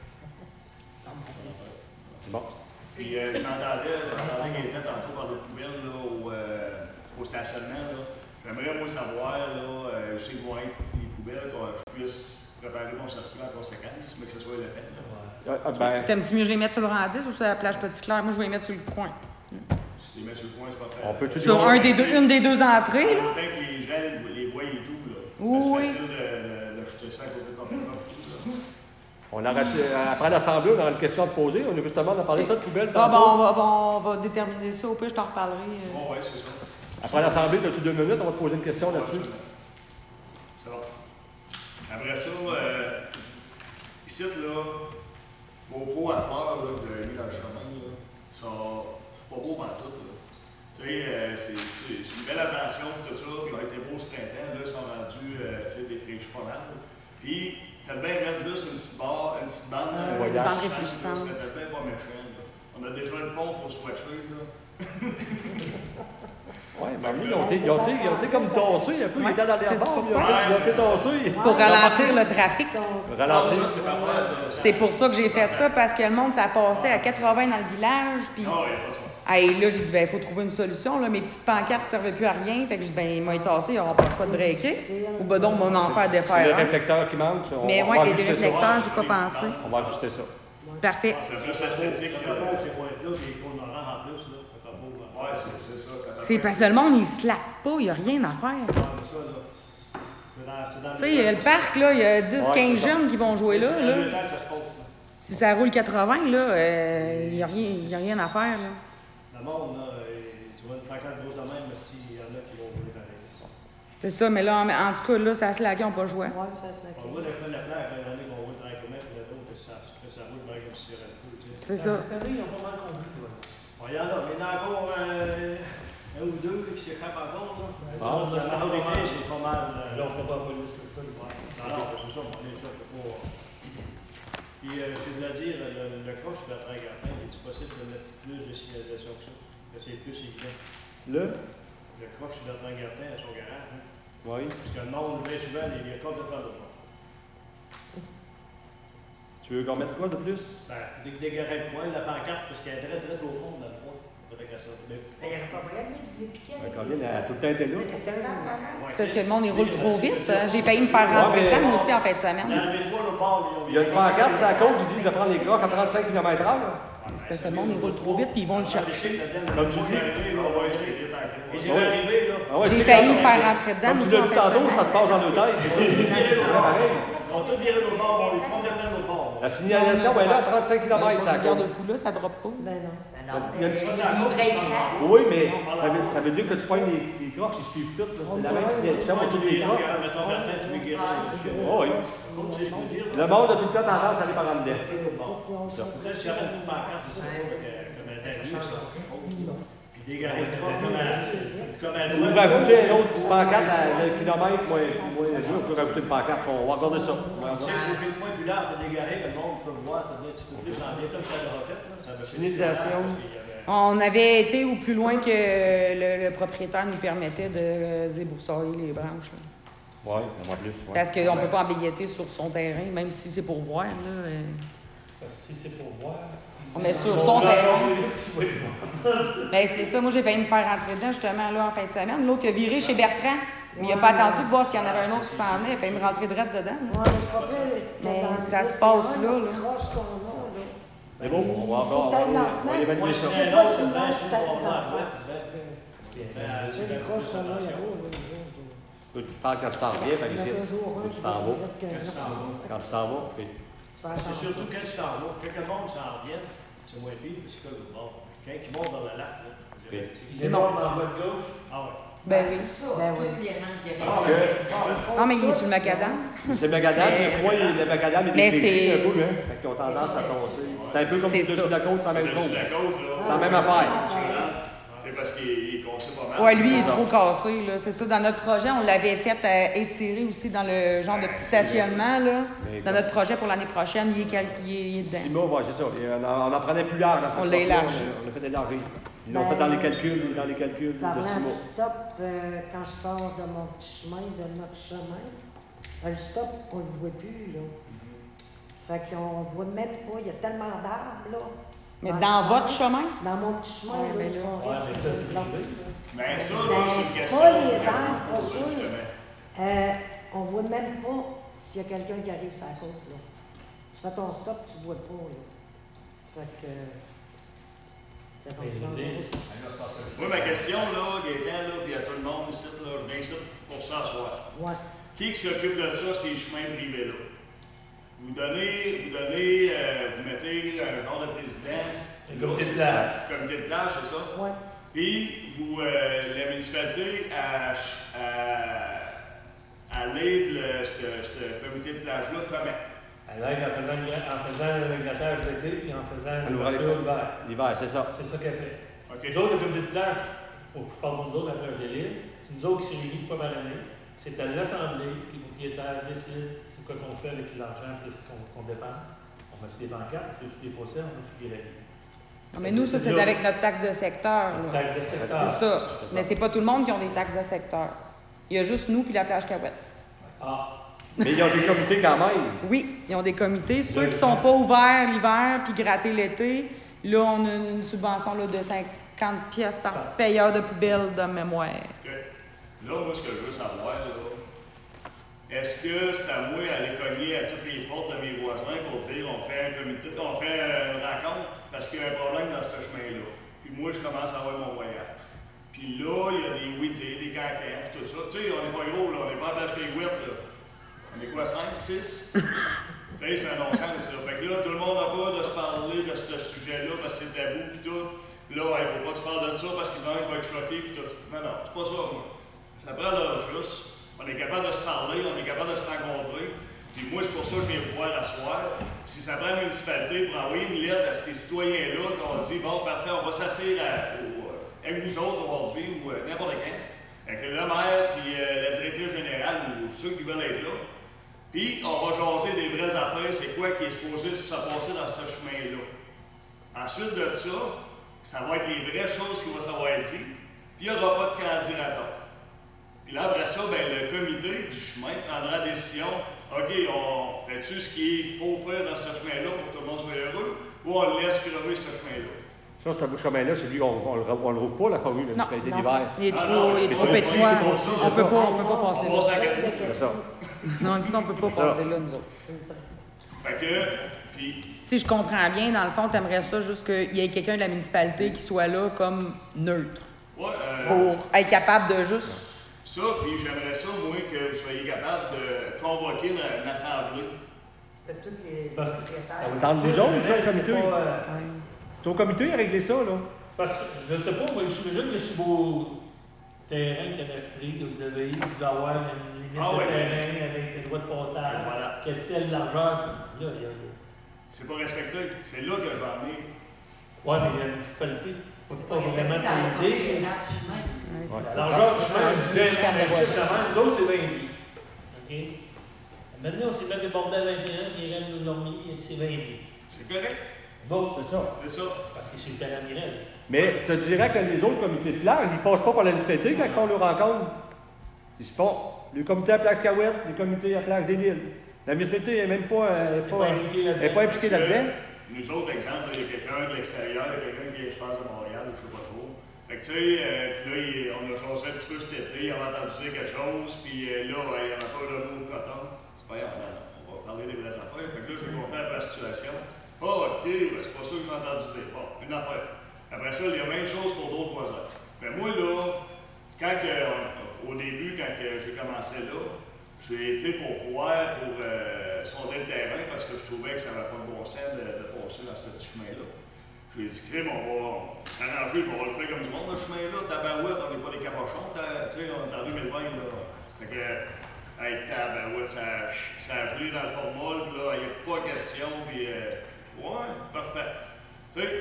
C'est bon. Puis euh, j'entendais, j'entendais qu'il était tantôt par les poubelles là, au, euh, au stationnement. là. J'aimerais moi savoir là, euh, où c'est que vont être les poubelles, que je puisse préparer mon circuit en conséquence, mais que ce soit le temps. là. Ah, ah, ben, T'aimes-tu mieux que je les mette sur le Randis ou sur la plage Petit-Clair? Moi, je vais les mettre sur le coin. Si tu les mets sur le coin, c'est pas très. on peut-tu Sur un des deux, une des deux entrées, là. Peut-être que les gens les voient et tout. Là. Oui, c'est oui. facile de, de, de jeter ça à côté de ton pétrole. on aura, après l'Assemblée, on aura une question à te poser. On a justement on a parlé de ça de poubelle Ah, tantôt. bon, on va, bon, on va déterminer ça. Au pire, je t'en reparlerai. euh. Bon, ouais, c'est ça. Après l'Assemblée, as-tu deux minutes? On va te poser une question là-dessus. C'est bon. Après ça, euh, ici, là, vos pots à fleurs, là, que vous avez mis dans le chemin, là, sont c'est pas beau dans tout, là. Tu sais, euh, c'est c'est- c'est une belle attention, tout ça, puis ils ont été beaux ce printemps, là, ils sont rendus, euh, tu sais, des friches pas mal. là. Puis, t'as bien mettre juste une petite barre, une petite bande, Euh, euh, une bande réfléchissante. Ça fait bien pas méchant, là. On a déjà le pont, il faut swatcher, là. Oui, ben oui, ils ont été, ils ont été, ils ont été comme tassés un peu. Ils Ouais. étaient dans les C'est bords, du ils ont été- ils ont été tassés. C'est pour ralentir le trafic. Ralentir. Ça, c'est parfait, ça. C'est pour ça que j'ai fait ça, parce que le monde, ça passait à quatre-vingts dans le village. Puis, Non, il n'y a pas de choix. hey, là, j'ai dit, ben, il faut trouver une solution. Là. Mes petites pancartes ne servaient plus à rien. Fait que j'ai dit, ben, il m'a étassé, il n'y aura pas de quoi de breaker. Ou ben, donc, mon en faire C'est le défaire un. réflecteur qui manque. on- Mais on ouais, va avec des ajuster ça. réflecteurs, j'ai pas pensé. On va ajuster ça. Parfait. C'est juste esthétique. Ça fait euh, pas que ces points-là, puis les cônes oranges en plus, là. Ça fait beau. là. Ouais, c'est c'est ça. ça fait C'est pas parce que le monde, il se slappe pas, il n'y a rien à faire. Ouais, mais ça, là, c'est dans, c'est dans Tu sais, il y a le parc, là, il y a dix, Ouais, quinze c'est ça. jeunes qui vont jouer là. C'est dans là. le temps que ça se passe, là. Si ça roule quatre-vingts, là, euh, il n'y a, rien- il y a rien à faire. Là. Le monde, là, euh, tu vois une pancarte grosse de même, mais il y en a qui vont rouler pareil. C'est ça, mais là, en, en tout cas, là, ça se laquait, on n'a pas joué. Ouais, ça se On voit le feu de la plaque, il y en a qui vont rouler tranquillement, puis l'autre, que ça, que ça roule bien comme si c'était le feu. tu sais. C'est ça. Cette année, ils ont pas mal compris. ouais. Bon, il y en a, mais il y en a encore euh, un ou deux là, qui s'échappent encore. Là. Ah, La majorité, c'est pas mal. Là, euh, on fera pas la police comme ça. les Ouais. autres. Non, non, c'est ça, on est sûr que pas. Puis, euh, je voulais dire, le, le croche de Bertrand Gardin, est-il possible de mettre plus de signalisation que ça? Que c'est plus évident. Le? Le croche de Bertrand Gardin à son garage. Hein? Oui. Parce que le monde, bien souvent, il est complètement de moi. Tu veux qu'on mette quoi de plus? Ben, il faut dé- dégarer le coin de la pancarte parce qu'elle est très, très au fond dans le fond. Peut-être qu'elle sort. Mais- Mais il n'y avait pas moyen de mettre des piquets. Ben, Colin, elle a tout le temps été là. Des réflecteurs, par exemple. Ouais, Parce que le monde, il roule c'est- trop c'est- vite. c'est- hein. J'ai failli me faire rentrer Ouais, mais- dedans aussi en fin de Il y en semaine. avait trois au bord, Il y a une pancarte, c'est à côte, ils disent de prendre les crocs à trente-cinq kilomètres heure. C'est parce que le monde, il roule trop vite, puis ils vont le chercher. Comme tu dis. On va essayer de Et j'ai arrivé, là. Ah ouais, J'ai c'est failli comme- me faire rentrer dedans. Comme tu aussi, l'as en dit fin de tantôt, semaine. ça se passe dans nos têtes. C'est pareil. On a tout viré au bord, on est complètement au bord. La signalisation, elle est là à trente-cinq kilomètres, c'est à Ce côte. garde-fou là, ça drop pas. Ben non. Ben non, Il y a mais une- il break ça. Oui, mais ça veut, ça veut dire que tu prends les, les crocs, ils suivent toutes. là. C'est la même signalisation pour tous les crocs. Mettons, Bertrand, tu veux guérir. Oh, oui. Comme tu sais ce que je veux dire. Le monde a tout le temps tendance à aller par en dedans. Bon. Peut-être s'il y avait une pancarte, je sais pas, avec, euh, comme un tablier, ça. Puis dégarer le croc comme à comme à On va rajouter un autre pancarte à le kilomètre, moi, moi, je on peut rajouter une pancarte, on va regarder ça. On va Tu sais, regarder. faut que le point plus large de dégarer, que le monde peut voir, peut-être un petit peu plus en bien, comme ça l'a fait. là, ça avait fait Signalisation. parce qu'il y avait- On avait été au plus loin que le, le propriétaire nous permettait de déboussailler les branches. là. Oui, on va plus. ouais. Parce qu'on ne peut pas embelletter sur son terrain, même si c'est pour voir. Là, euh. Parce que si c'est pour voir. Mais sur on son va terrain. encore vite, tu vas y voir. Ben, c'est ça. Moi, j'ai failli me faire rentrer dedans, justement, là, en fin de semaine. L'autre qui a viré chez Bertrand. Mais il n'a pas attendu de voir s'il y en avait un autre qui s'en venait. Il a failli me rentrer direct dedans. Ouais, mais c'est pas vrai. Mais Dans le ça se dix, passe c'est là, un là. croche qu'on a, là. C'est bon, on va Faut encore. peut-être On lentement. va évaluer Moi, ça. je C'est un pas autre, sur le ben, manche, je suis peut-être bon dans en le fait. fond. Ben, C'est une croche qu'on a là-haut, là, nous autres. Tu parles quand tu t'en reviens, par Il y en ici. a toujours un Tu qui t'en va vas. mettre qu'un Quand tu t'en autre. vas. Quand tu t'en vas, puis Tu fais C'est attention. surtout quand tu t'en vas. Quand le monde s'en revient, c'est moins pire parce que bon, quand ils montent dans le lac, là, je dirais, tu sais, Il est mort dans la voie de gauche. ah ouais. Ben oui. Ça, Ben oui. toutes les rangs qui Parce restent. que- Non, mais il est sur le macadam. c'est macadam, Mais- je crois que le macadam est Mais défait c'est- un peu, hein. Fait qu'ils ont tendance à tosser. C'est un peu comme C'est le dessus ça. de la côte, c'est la même Dessus chose. de la côte, là. C'est la même affaire. C'est parce qu'il est cassé pas mal. Ouais, lui, il est C'est ça. trop cassé, là. C'est ça. Dans notre projet, on l'avait fait euh, étirer aussi dans le genre de petit stationnement, là. Mais Dans notre projet pour l'année prochaine, il est, cal- il est, il est dedans. Six mois, ouais, c'est ça. Et on, en, on en prenait plus large dans cette On l'a porte-là, élargi. On a, on a fait élargir. Ils l'ont Ben, fait dans les calculs, dans les calculs de Parlant six du mois. stop, euh, quand je sors de mon petit chemin, de notre chemin, euh, le stop, on ne le voit plus, là. Fait qu'on ne voit même pas, il y a tellement d'arbres, là. Mais le dans votre chemin, chemin? Dans mon petit chemin, Ouais, là, mais où là- on Ouais, reste mais sur ça, le c'est blanc. privé. Mais ça, Ben, là, c'est une question. pas les de- arbres, pas pour ça, sûr. justement. Euh, on voit même pas s'il y a quelqu'un qui arrive sur la côte, là. Tu fais ton stop, tu vois pas, là. Fait que... C'est Mais je veux dire, Moi, ma question, là, Gaëtan, là, puis à tout le monde ici, là, je viens ici pour s'asseoir. Ouais. Qui qui s'occupe de ça, ces chemins privés-là? Vous donnez, vous donnez, euh, vous mettez un genre de président. Le comité de c'est plage. ça, Comité de plage, c'est ça? Ouais. Puis, vous, euh, la municipalité, à, à, à l'aide de ce ce comité de plage-là, comment? Elle aide en faisant, en faisant le grattage d'été puis en faisant Elle ouvre les l'ouverture l'hiver. L'hiver, c'est ça. C'est ça qu'elle fait. OK. Nous autres, le comité de plage, pour que je parle pour nous autres, la plage de l'île, c'est nous autres qui se réunissent une fois par année. C'est à l'Assemblée que les propriétaires décident c'est quoi qu'on fait avec l'argent qu'est-ce qu'on qu'on dépense. On met des bancaires, on met des fossés, on met des règles. Non, mais nous, ça, c'est là. avec notre taxe de secteur, là. Taxe de secteur. C'est ça. Mais c'est pas tout le monde qui a des taxes de secteur. Il y a juste nous puis la plage Cahouette. Ah, Mais ils ont des comités quand même. Oui, ils ont des comités. Ceux qui sont pas ouverts l'hiver puis grattés l'été, là, on a une subvention là, de cinquante pièces par payeur de poubelle de mémoire. OK. Là, moi, ce que je veux savoir, là, est-ce que c'est à moi d'aller cogner à toutes les portes de mes voisins pour dire on fait un comité, on fait une rencontre parce qu'il y a un problème dans ce chemin-là. Puis moi, je commence à avoir mon voyage. Puis là, il y a des oui, tu sais, des cancans, puis tout ça. Tu sais, on n'est pas gros, là, on n'est pas à plage des huit, là. On est quoi, cinq, six? Tu sais, c'est un non-sens, ça. Fait que là, tout le monde n'a pas de se parler de ce sujet-là parce que c'est tabou, puis tout. Puis là, il faut pas que tu parles de ça parce qu'il va être choqué, puis tout. Non, non, c'est pas ça, moi. Ça prend de juste. On est capable de se parler, on est capable de se rencontrer. Puis moi, c'est pour ça que je viens vous voir à soir. Si ça prend la municipalité pour envoyer une lettre à ces citoyens-là, qu'on dit, bon, parfait, on va s'asseoir à- au- avec vous autres aujourd'hui ou euh, n'importe quand, avec le maire, puis euh, la directrice générale ou ceux qui veulent être là. Puis on va jaser des vraies affaires, c'est quoi qui est supposé se passer dans ce chemin-là. Ensuite de ça, ça va être les vraies choses qui vont savoir dire, puis il n'y aura pas de candidateur. Puis là, après ça, ben, le comité du chemin prendra la décision. OK, on fait-tu ce qu'il faut faire dans ce chemin-là pour que tout le monde soit heureux, ou on le laisse crever ce chemin-là? Ça, ce bout de chemin-là, c'est lui, on ne le rouvre pas, la commune, la municipalité non. d'hiver. Il est Ah trop, non, il est mais trop pas- étroit. pas- c'est construit, On c'est peut ça. pas, on peut pas passer On là. va s'en C'est ça. Non, ça, on peut pas C'est ça. passer là, nous autres. Fait que, puis, Si je comprends bien, dans le fond, tu aimerais ça juste qu'il y ait quelqu'un de la municipalité qui soit là comme neutre ouais, euh, pour être capable de juste. ça, puis j'aimerais ça, moi, que vous soyez capable de convoquer une, une assemblée. De toutes les c'est parce que ça propriétaires. Dans le bouillon, ça, le c'est comité. pas, euh, C'est au comité à régler ça, là. C'est parce que, je sais pas, moi, j'imagine que sur vos terrains cadastrés que vous avez, vous devez avoir une limite Ah de ouais. terrain avec une voie de passage, Voilà. quelle telle largeur. Là, il y a. C'est pas respecté. C'est là que je vais amener. Ouais, mais la municipalité ne peut C'est pas pas vraiment respecté dans le t'aider. propriétaire du chemin. Ouais, Ouais. c'est La ça. largeur du chemin, du Jusqu'à chemin, la voie. justement, nous autres, c'est vingt pieds. OK? Maintenant, on s'est mis débordé à vingt et un, puis Irène nous l'a mis avec ses vingt pieds. C'est correct? Bon, C'est ça. C'est ça. parce que c'est le terrain d'Irène. Mais je te dirais que les autres comités de plage, ils passent pas par la municipalité quand ils font leur rencontre. Ils se font le comité à plage Cahouette, le comité à plage des Îles. La municipalité n'est même pas, euh, Elle n'est pas impliquée là-dedans. elle est pas impliquée Parce que là-dedans. Nous autres, exemple, il y a quelqu'un de l'extérieur, il y a quelqu'un qui est, je pense, de Montréal, je sais pas trop. Fait que, tu sais, euh, puis là, il- on a changé un petit peu cet été, il avait entendu dire quelque chose, puis euh, là, il n'y avait pas le mot coton. C'est pas grave, non, non, on va parler des vraies affaires. Fait que là, j'ai compté un peu la situation. Ah, ok, ben, c'est pas ça que j'ai entendu dire. Bon, une affaire. Après ça, il y a même chose pour d'autres voisins. Mais moi, là, quand que, au début, quand que j'ai commencé là, j'ai été pour voir, pour euh, sonder le terrain, parce que je trouvais que ça n'avait pas de bon sens de, de passer dans ce petit chemin-là. J'ai dit, crime, on va s'arranger, on va le faire comme du monde, le chemin-là, tabarouette, on n'est pas des cabochons, tu sais, on est en deux mille vingt, là. Fait que, hey, tabarouette, ça, ça a gelé dans le formol, puis là, il n'y a pas question, puis, euh, ouais, parfait. Tu sais,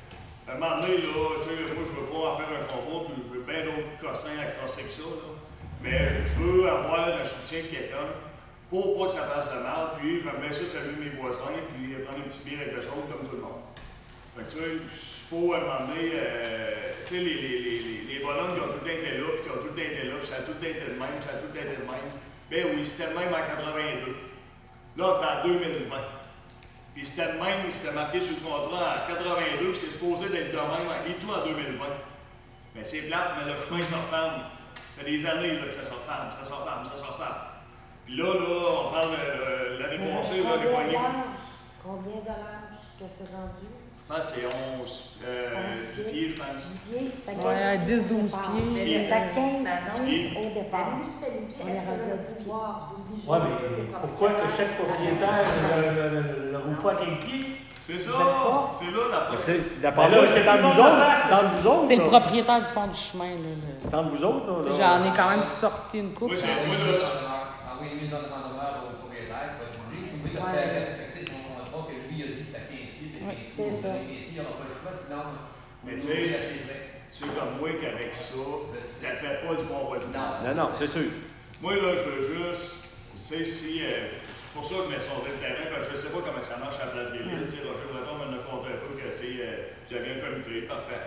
à un moment donné, là, tu sais, moi, je veux pas en faire un combat, puis je veux bien d'autres cossins à crosser que ça, là. Mais je veux avoir un soutien de quelqu'un pour pas que ça fasse de mal, puis j'aime bien ça saluer mes voisins, puis prendre un petit bière avec eux autres comme tout le monde. Fait que tu sais, il faut à un moment donné, euh, tu sais, les, les, les, les bonhommes qui ont tout le temps été là, puis qui ont tout le temps été là, puis ça a tout le temps été le même, ça a tout le temps été le même. Ben oui, c'était le même en quatre-vingt-deux. Là, on est en deux mille vingt. Puis c'était le même, c'était marqué sur le contrat en quatre-vingt-deux, puis c'est supposé d'être de même et tout en deux mille vingt. Mais c'est plate, mais le chemin se referme. Ça fait des années là, que ça se referme, ça se referme, ça se referme. Puis là, là, on parle de euh, l'année Mais passée, là, les combien poignées. d'âge? Combien de l'âge que c'est rendu? Je pense que c'est onze, euh, dix pieds, je pense. dix pieds, c'était Ouais, quinze dix, au douze départ. pieds. C'était quinze Dix pieds pieds. au La départ. municipalité, On est est-ce rendu à qu'elle dix va pieds. pouvoir obliger Ouais, tous les mais pourquoi que propriétaires chaque propriétaire ne le roule pas à quinze pieds? C'est ça, pas. c'est là la Mais fin. c'est, la Ben là, part c'est c'est entre tout le vous monde autres. le fait, C'est entre vous autres. C'est le là. propriétaire du fond du chemin, là. là. C'est entre vous autres, là. Tu sais, là. J'en ai quand même sorti une coupe. Moi, j'ai- là. moi, là, Envoyer une mise en demeure au propriétaire pour être obligé. Oui, tu as Ouais. fait respecter son contrat que lui il a dit c'était à quinze pieds, c'est Ouais, quinze c'est pieds. ça. quinze pieds, il n'y aura pas le choix, sinon, Mais vous tu sais- l'ouvrez assez vrai. tu sais comme moi qu'avec ça, ça fait pas du bon voisinage. Non, non, c'est sûr. Moi, là, je veux juste, tu sais, si, euh, c'est pour ça que je mets sondé le terrain, parce que je sais pas comment ça marche à la place des villes. Tu sais, Roger Breton me l'a compté un peu que, tu sais, euh, j'avais un comité, parfait.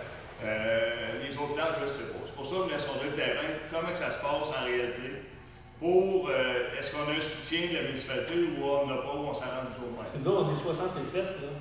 Euh, les autres plages, je sais pas. C'est pour ça que je mets sondé le terrain, comment que ça se passe en réalité, pour, euh, est-ce qu'on a un soutien de la municipalité ou on n'a pas, ou on s'en rend du jour Parce même. que nous, on est soixante-sept, là.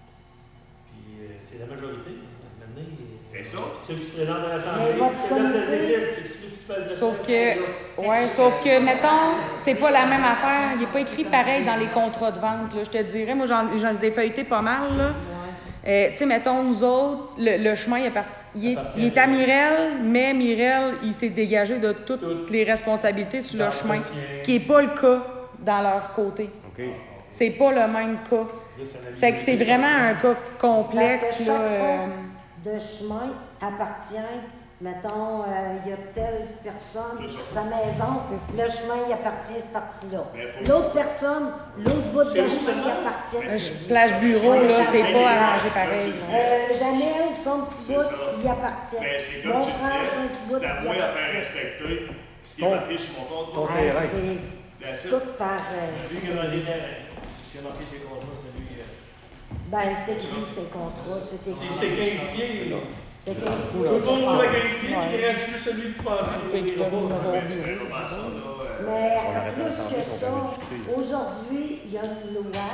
Puis euh, c'est la majorité. Maintenant, C'est ça. ceux qui se présentent à l'Assemblée, Mais votre c'est là que ça se comité- décide. C'est celui qui se passe de Sauf tête, que, c'est là. ouais, sauf que, mettons, c'est pas la même affaire. Il n'est pas écrit pareil dans les contrats de vente, là, je te dirais. Moi, j'en j'en ai feuilleté pas mal, là. Euh, tu sais, mettons, nous autres, le, le chemin, il, est par- il est, il est à Mirel, mais Mirel, il s'est dégagé de toutes Toutes. les responsabilités sur le Dans chemin. l'entretien. Ce qui n'est pas le cas dans leur côté. OK. C'est pas le même cas. Là, c'est la Fait que c'est minorité. vraiment un cas complexe, Parce que là. chaque euh, fond de chemin appartient, mettons, euh, il y a telle personne, C'est ça. sa maison, C'est- le chemin il appartient à cette partie-là. Mais faut- L'autre personne, l'autre bout de Chez vous chemin il seulement? appartient. Mais un c'est- plage bureau, c'est- là, c'est c'est- pas c'est- arrangé c'est- pareil. c'est- là. Euh, Janelle, son petit C'est bout, ça. il appartient. Mais c'est comme Mon tu frère, son petit disais, bout, c'est à il moi à faire appartient. respecter ce qui est Ton- marqué sur mon ton contrat. Ah, terrain. c'est That's c'est it. tout par... euh, Lui qui a vendu le terrain. Ce qui a marqué ses contrats, c'est lui. euh, ben, c'est écrit, ses contrats, c'est Si écrit. c'est quinze pieds, là. C'est quinze Tout le monde joue à quinze pieds, Ouais. puis il reste juste celui qui passe. Puis qui donne le numéro. Mais tu verras pas ça, là. euh, Mais On arrête plus l'Assemblée, que on ça, va discuter. aujourd'hui, il y a une loi.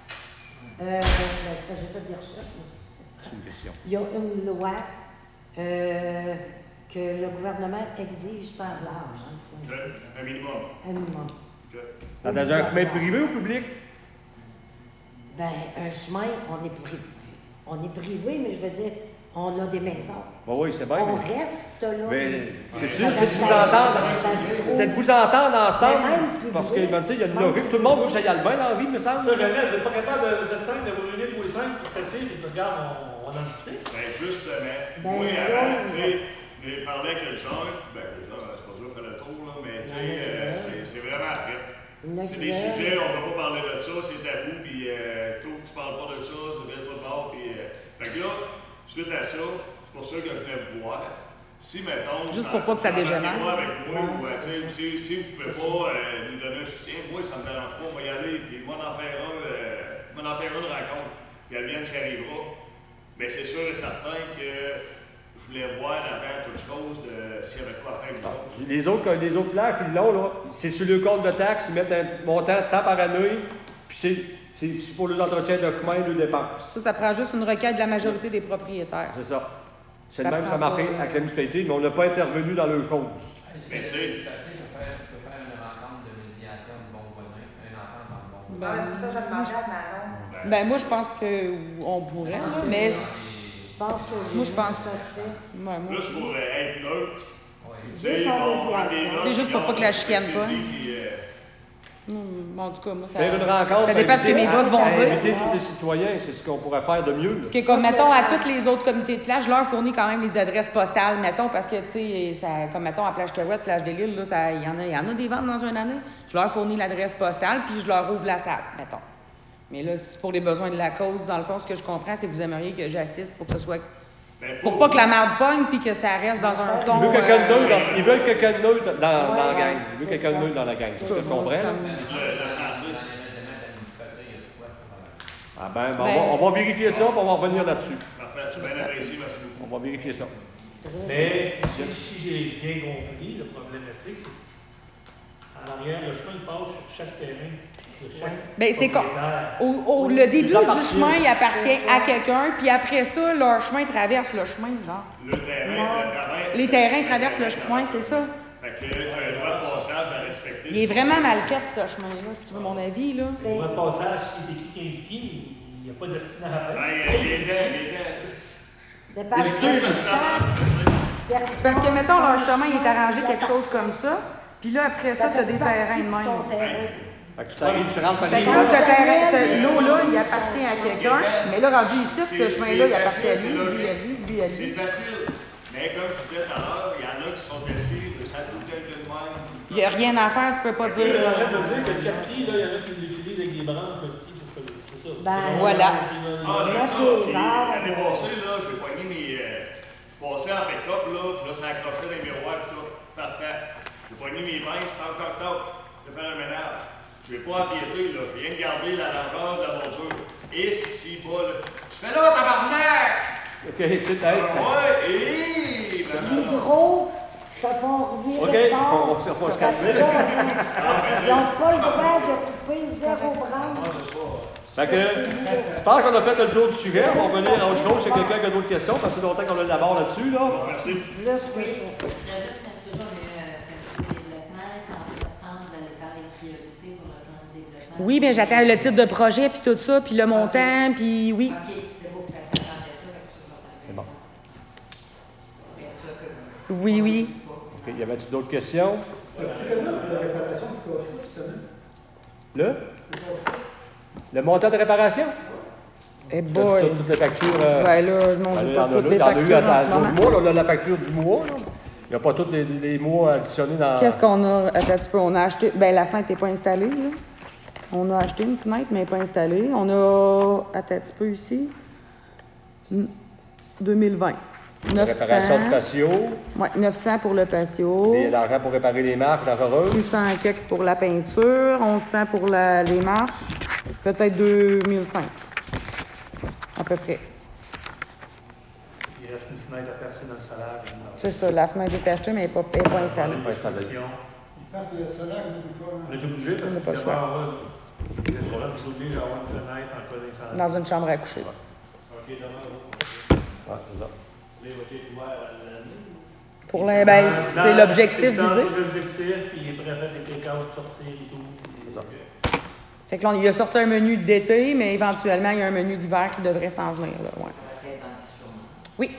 Euh, ben, c'est que j'ai fait des recherches moi aussi. C'est une question. Il y a une loi euh, que le gouvernement exige tant de l'âge, hein, que- Un minimum. un minimum. Que- Dans un chemin privé ou public? Ben, un chemin, on est privé. On est privé, mais je veux dire, on a des maisons. Bah oui, c'est bien. On mais- reste là. Mais c'est Ça sûr, c'est de ça- vous entendre. ça se trouve. C'est de vous entendre ensemble. Mais même public, Parce que, ben, tu sais, il y a une même lobby, tout le monde veut que ça y aille bien dans la vie, me semble. Ça, jamais, vous n'êtes pas capable, de, vous êtes cinq, de vous réunir tous les cinq, puis de s'asseoir, puis de dire, regarde, on, on en discute. Ben, justement, Ben, moi, là, avant, on tu va- sais, j'ai parlé avec quelqu'un, ben, déjà, c'est pas sûr de faire le tour, là, mais tu sais, Ouais, euh, ouais. c'est c'est vraiment fait. Il y en a C'est qui des veulent. sujets, on ne peut pas parler de ça, c'est tabou, puis euh, toi, tu parles pas de ça, c'est bien tout de bord, puis. Euh, fait que là, suite à ça, c'est pour ça que je venais vous voir. Si, mettons. Juste pour pas que ça dégénère. Moi avec moi, ou, euh, tu sais, si, si vous ne pouvez pas euh, nous donner un soutien, moi, ça ne me dérange pas, on va y aller, puis moi, en faire un, euh, moi, en faire une rencontre, puis elle vient ce qui arrivera. Mais c'est sûr et certain que je je voulais voir avant toute chose de s'il y avait quoi à faire. Non. Les autres, les autres plaques, ils l'ont, là. C'est sur le compte de taxes, ils mettent un montant tant par année, puis c'est, c'est, c'est pour les entretiens de chemin, les dépenses. Ça, ça prend juste une requête de la majorité des propriétaires. C'est ça. C'est Ça le même que ça prend m'a pris pas, avec la municipalité, mais on n'a pas intervenu dans leur cause. Mais tu sais, Je peux faire une rencontre de médiation du bon voisin, une entente entre bons voisins. Ah, ouais, c'est ça, je demandais à Manon. Ben, moi, je pense qu'on pourrait, là, mais Je pense que Moi, je pense- ça se fait. ouais, moi, plus pour euh, être neutre. Ouais. Tu sais, Juste en ils vont médiation. prendre des notes, C'est juste pour ils pas que la vont chicane se pas. dire qu'ils, euh, Hum, en tout cas, moi, ça, Faire une rencontre. ça dépend ce que mes boss vont dire. Inviter tous les citoyens, c'est ce qu'on pourrait faire de mieux. là. Parce que, comme, mettons, à tous les autres comités de plage, je leur fournis quand même les adresses postales, mettons, parce que, tu sais, ça- comme, mettons, à Plage Carouette, Plage des Îles, là, ça- il y en a, il y en a des ventes dans une année. Je leur fournis l'adresse postale, puis je leur ouvre la salle, mettons. Mais là, c'est pour les besoins de la cause, dans le fond, ce que je comprends, c'est que vous aimeriez que j'assiste pour que ce soit... ben, Pour pas que la merde pogne, puis que ça reste dans un Ils ton... veulent quelqu'un de euh, neutre dans- Ils veulent quelqu'un de neutre dans, dans la Ouais, gang. ouais, Ils veulent c'est quelqu'un de ça. neutre dans la gang. C'est ce que tu Bon, comprends? ça là? me- le, le sensé. Ah ben, ben, Ben- on, va, on va vérifier ça, puis on va revenir là-dessus. Parfait, c'est bien apprécié, merci beaucoup. On va vérifier ça. Mais si, si j'ai bien compris, le problématique, c'est en arrière, le chemin il passe sur chaque terrain. De chaque Ben, c'est comme- propriétaire. Au, au- le début Ça du appartient. chemin, il appartient C'est ça. à quelqu'un, puis après ça, leur chemin traverse le chemin, genre. Le terrain, le travail. Les terrains traversent le chemin, c'est ça. Fait que tu as un droit de passage à respecter. Il est vraiment mal fait, ce chemin-là, si tu veux mon avis, là. C'est- Pour un passage, s'il est écrit quinze pieds, il n'y a pas de destination à Ben, faire. les dents, les dents. C'est parce que chaque personne... Parce que, mettons, leur chemin il est arrangé quelque chose comme ça, puis là, après ça, Ça t'as fait des partie terrains de de ton même. terrain. Fait que tu t'arrives différentes par Fait que les là, autres. ce terrain, ce lot-là, il appartient à quelqu'un, mais là, rendu ici, ce C'est- chemin-là, il c'est appartient à facile, lui, c'est lui à lui, lui à C'est lui. facile. Mais comme je disais tout à l'heure, il y en a qui sont assis, ça tout quelqu'un de même. Il n'y a rien à faire, tu peux pas Il dire... y en a euh, de dire que le quatre pieds, là, il y en a qui l'utilisent avec des branches hosties pour faire c'est ça. Ben, C'est voilà. Ah, bon. là, Mettre ça, les puis arbres. l'année passée, là, j'ai poigné mes. euh, je passais en pick-up, là, puis là, ça accrochait dans les miroirs, tout. Parfait. J'ai poigné mes pinces, toc, toc, toc. Je vais faire un ménage. Je vais pas empiéter, là. Rien de garder la largeur de la voiture. Et si pas, là. Je fais là, tabarnak! OK, tu sais, Ah, hey. ouais, et. Ben, non, non. L'hydro, ça font revirer OK, de bord. on- on- on se Ça fait calme. pas, ça. Ils n'ont pas le droit de couper zéro branche. Fait que, je pense qu'on a fait le tour du sujet. On va revenir à autre chose. Si quelqu'un qui a d'autres questions, parce que c'est longtemps qu'on a de la barre là-dessus, là. Bon, merci. Plus que ça. Je voudrais juste m'assurer, on a eu un comité de développement, qu'en septembre, vous allez faire les priorités pour le plan de développement. Oui, mais j'attends le type de projet, puis tout ça, puis le montant, puis oui. OK, c'est beau, fait que j'attendais ça, fait que je vais faire C'est bon. ça que- Oui, oui. OK, y avait-tu d'autres questions? Tu connais la réparation du cache-cou, tu connais? Le? Le cache-cou? Le montant de réparation? Eh Toutes- boy. Toutes les factures. euh, Ben là, mon ben, Dieu, il y pas en a toutes là. les Il y en a eu factures en ce à moment. l'autre mois, là, on a la facture du mois. là. Il n'y a pas tous les, les mois additionnés dans. Qu'est-ce qu'on a? Attends un petit peu, on a acheté... Ben la fenêtre n'est pas installée, là. On a acheté une fenêtre, mais elle n'est pas installée. On a... Attends un petit peu ici. Hmm. deux mille vingt. La réparation de neuf cents. patio, Ouais, neuf cents pour le patio. et l'argent pour réparer les marques dangereuses. six cents quelques pour la peinture, onze cents pour la- les marches, peut-être deux mille cinq, à peu près. Il reste une fenêtre à percer dans le salaire. C'est ça, la fenêtre est achetée, mais elle n'est pas, elle est pas installée. Pas installé. Je pense que le solaire, on a le choix. On est obligé parce On n'a que pas le choix. d'abord, là, le problème, c'est obligé d'avoir une fenêtre en cas d'incendie. Dans une chambre à coucher. OK, demain, Ouais, c'est ça. vous voulez voter ouvert à l'année? Pour les, ben, Dans- c'est dans- l'objectif dans visé. l'objectif, puis il est prêt à faire des take-out, sortir et tout. C'est ça. Fait que là, il a sorti un menu d'été, mais éventuellement, il y a un menu d'hiver qui devrait s'en venir, là, ouais. Ça va être dans le petit journal. Oui.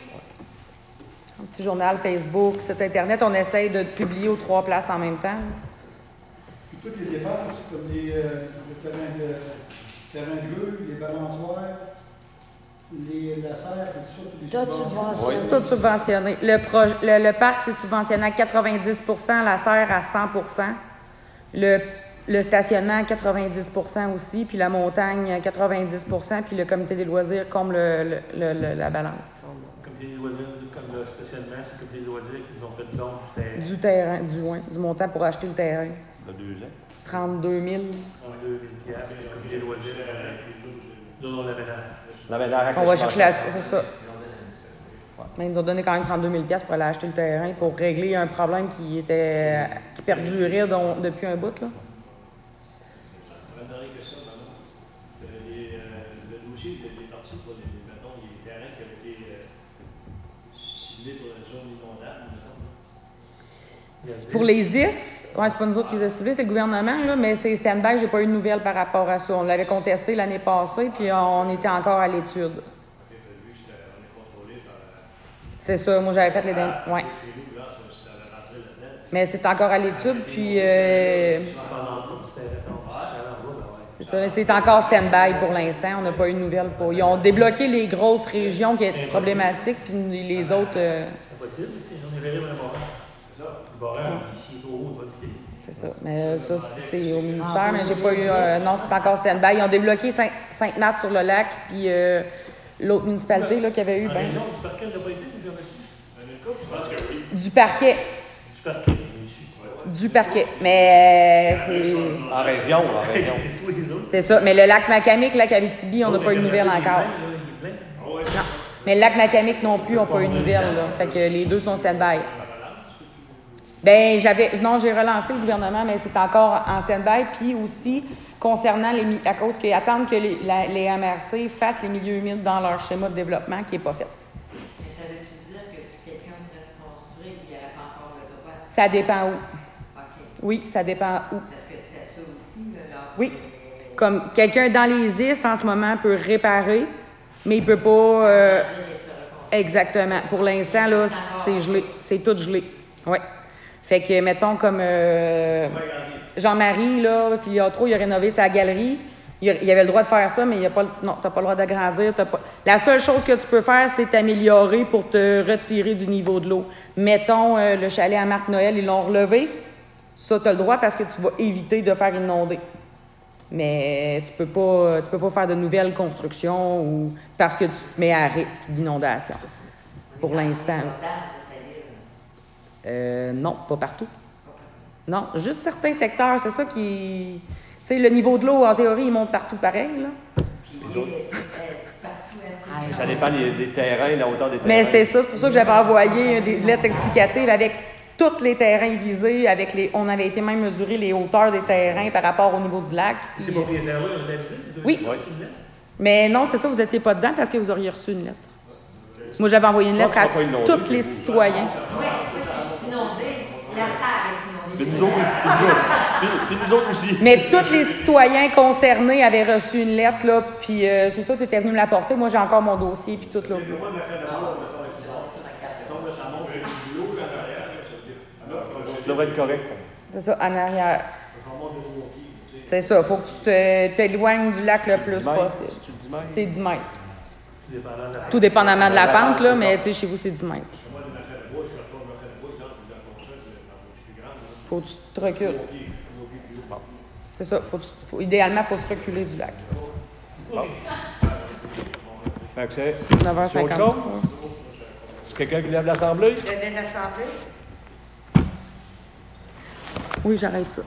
Un petit journal, Facebook, site Internet, on essaye de publier aux trois places en même temps. Puis toutes les dépenses, comme les, euh, le terrain de, terrain de jeu, les balançoires, les, la serre, tout ça, tous les Toi, tu subventions. vas Oui. Tout subventionné. Le, proj- le, le parc, c'est subventionné à quatre-vingt-dix pour cent, la serre à cent pour cent. Le, le stationnement à quatre-vingt-dix pour cent aussi, puis la montagne à quatre-vingt-dix pour cent, puis le comité des loisirs comme le, le- le- le- la balance. Comme les loisirs, comme le stationnement, c'est comme les loisirs qui nous ont fait don du terrain. Du terrain, du, ouais, du montant pour acheter le terrain. De deux ans. trente-deux mille. deux mille piastres, comme les loisirs. Nous, on l'aménage. La ménage avec On le va chemin. chercher la... C'est ça. Mais ils nous ont donné quand même trente-deux mille dollars pour aller acheter le terrain pour régler un problème qui était qui perdurait donc, depuis un bout. Là. Une dernière question, maintenant. Les, euh, le dossier est parti pour les, mettons, les terrains qui avaient été euh, ciblés pour la zone inondable, mettons. Pour les I S, ouais, c'est pas nous autres qui les a ciblés, c'est le gouvernement, là, mais c'est stand-by, j'ai pas eu de nouvelles par rapport à ça. On l'avait contesté l'année passée, puis on était encore à l'étude. C'est ça, moi j'avais fait les derniers. Ouais. Mais c'est encore à l'étude, puis. Euh, c'est ça, c'est encore stand-by pour l'instant, on n'a pas eu de nouvelles. Pour, ils ont débloqué les grosses régions qui étaient problématiques, puis les autres. Euh, c'est possible, si on est verré dans le barrage. C'est ça. Le barrage, ici, est trop haut, on va le quitter. C'est ça. Mais ça, c'est au ministère, mais j'ai pas eu. Euh, non, c'est encore stand-by. Ils ont débloqué Sainte-Marthe sur le lac, puis. Euh, L'autre municipalité là, qui avait eu. La Ben, région du parquet n'a pas été, j'ai reçu. Je pense que oui. du parquet. Du parquet, Du parquet. Mais euh, c'est. En région, en région. C'est ça. Mais le lac Macamic, le lac Abitibi, on n'a pas eu de nouvelles encore. Non. Mais le lac Macamic non plus, on n'a pas eu de nouvelles. Là. Fait que les deux sont stand-by. Ben, j'avais. Non, j'ai relancé le gouvernement, mais c'est encore en stand-by. Puis aussi, concernant les. À cause qu'ils attendent que les, la, les M R C fassent les milieux humides dans leur schéma de développement qui n'est pas fait. Mais ça veut-tu dire que si quelqu'un voudrait se construire, il n'y aurait pas encore le droit? Ça dépend où. OK. Oui, ça dépend où. Parce que c'était ça aussi, là. Oui. Comme quelqu'un dans les I S en ce moment peut réparer, mais il peut pas. Euh, exactement. Pour l'instant, là, c'est gelé. C'est tout gelé. Oui. Fait que, mettons, comme euh, Jean-Marie, là, Filiatro, il a rénové sa galerie. Il, a, il avait le droit de faire ça, mais il a pas, non, tu n'as pas le droit d'agrandir. Pas... La seule chose que tu peux faire, c'est t'améliorer pour te retirer du niveau de l'eau. Mettons, euh, le chalet à Marc-Noël, ils l'ont relevé. Ça, tu as le droit parce que tu vas éviter de faire inonder. Mais tu peux pas, tu peux pas faire de nouvelles constructions ou parce que tu te mets à risque d'inondation. Pour l'instant. Euh, non, pas partout. Non, juste certains secteurs, c'est ça qui... Tu sais, le niveau de l'eau, en théorie, il monte partout pareil, là. Ça dépend des, des terrains, la hauteur des terrains. Mais c'est ça, c'est pour ça que j'avais envoyé des lettres explicatives avec tous les terrains visés, avec les... On avait été même mesurer les hauteurs des terrains par rapport au niveau du lac. Puis... Ces propriétaires-là, on a visé? Oui. oui. Mais non, c'est ça, vous n'étiez pas dedans parce que vous auriez reçu une lettre. Moi, j'avais envoyé une lettre à tous les citoyens. Oui, c'est inondé. La salle est inondée. Puis nous autres, puis nous autres aussi. Mais tous les citoyens concernés avaient reçu une lettre, là, puis euh, c'est ça, tu étais venu me l'apporter. Moi, j'ai encore mon dossier, puis tout là. Ça devrait être correct. C'est ça, en arrière. C'est ça, il faut que tu te, t'éloignes du lac le plus possible. C'est dix mètres. Tout dépendamment de la pente, là, mais tu sais, chez vous, c'est dix mètres. Faut que tu te recules. C'est ça. Faut, faut, idéalement, il faut se reculer du lac. Bon. Fait que c'est neuf heures cinquante. C'est quelqu'un qui lève l'Assemblée? Je lève l'Assemblée. Oui, j'arrête ça.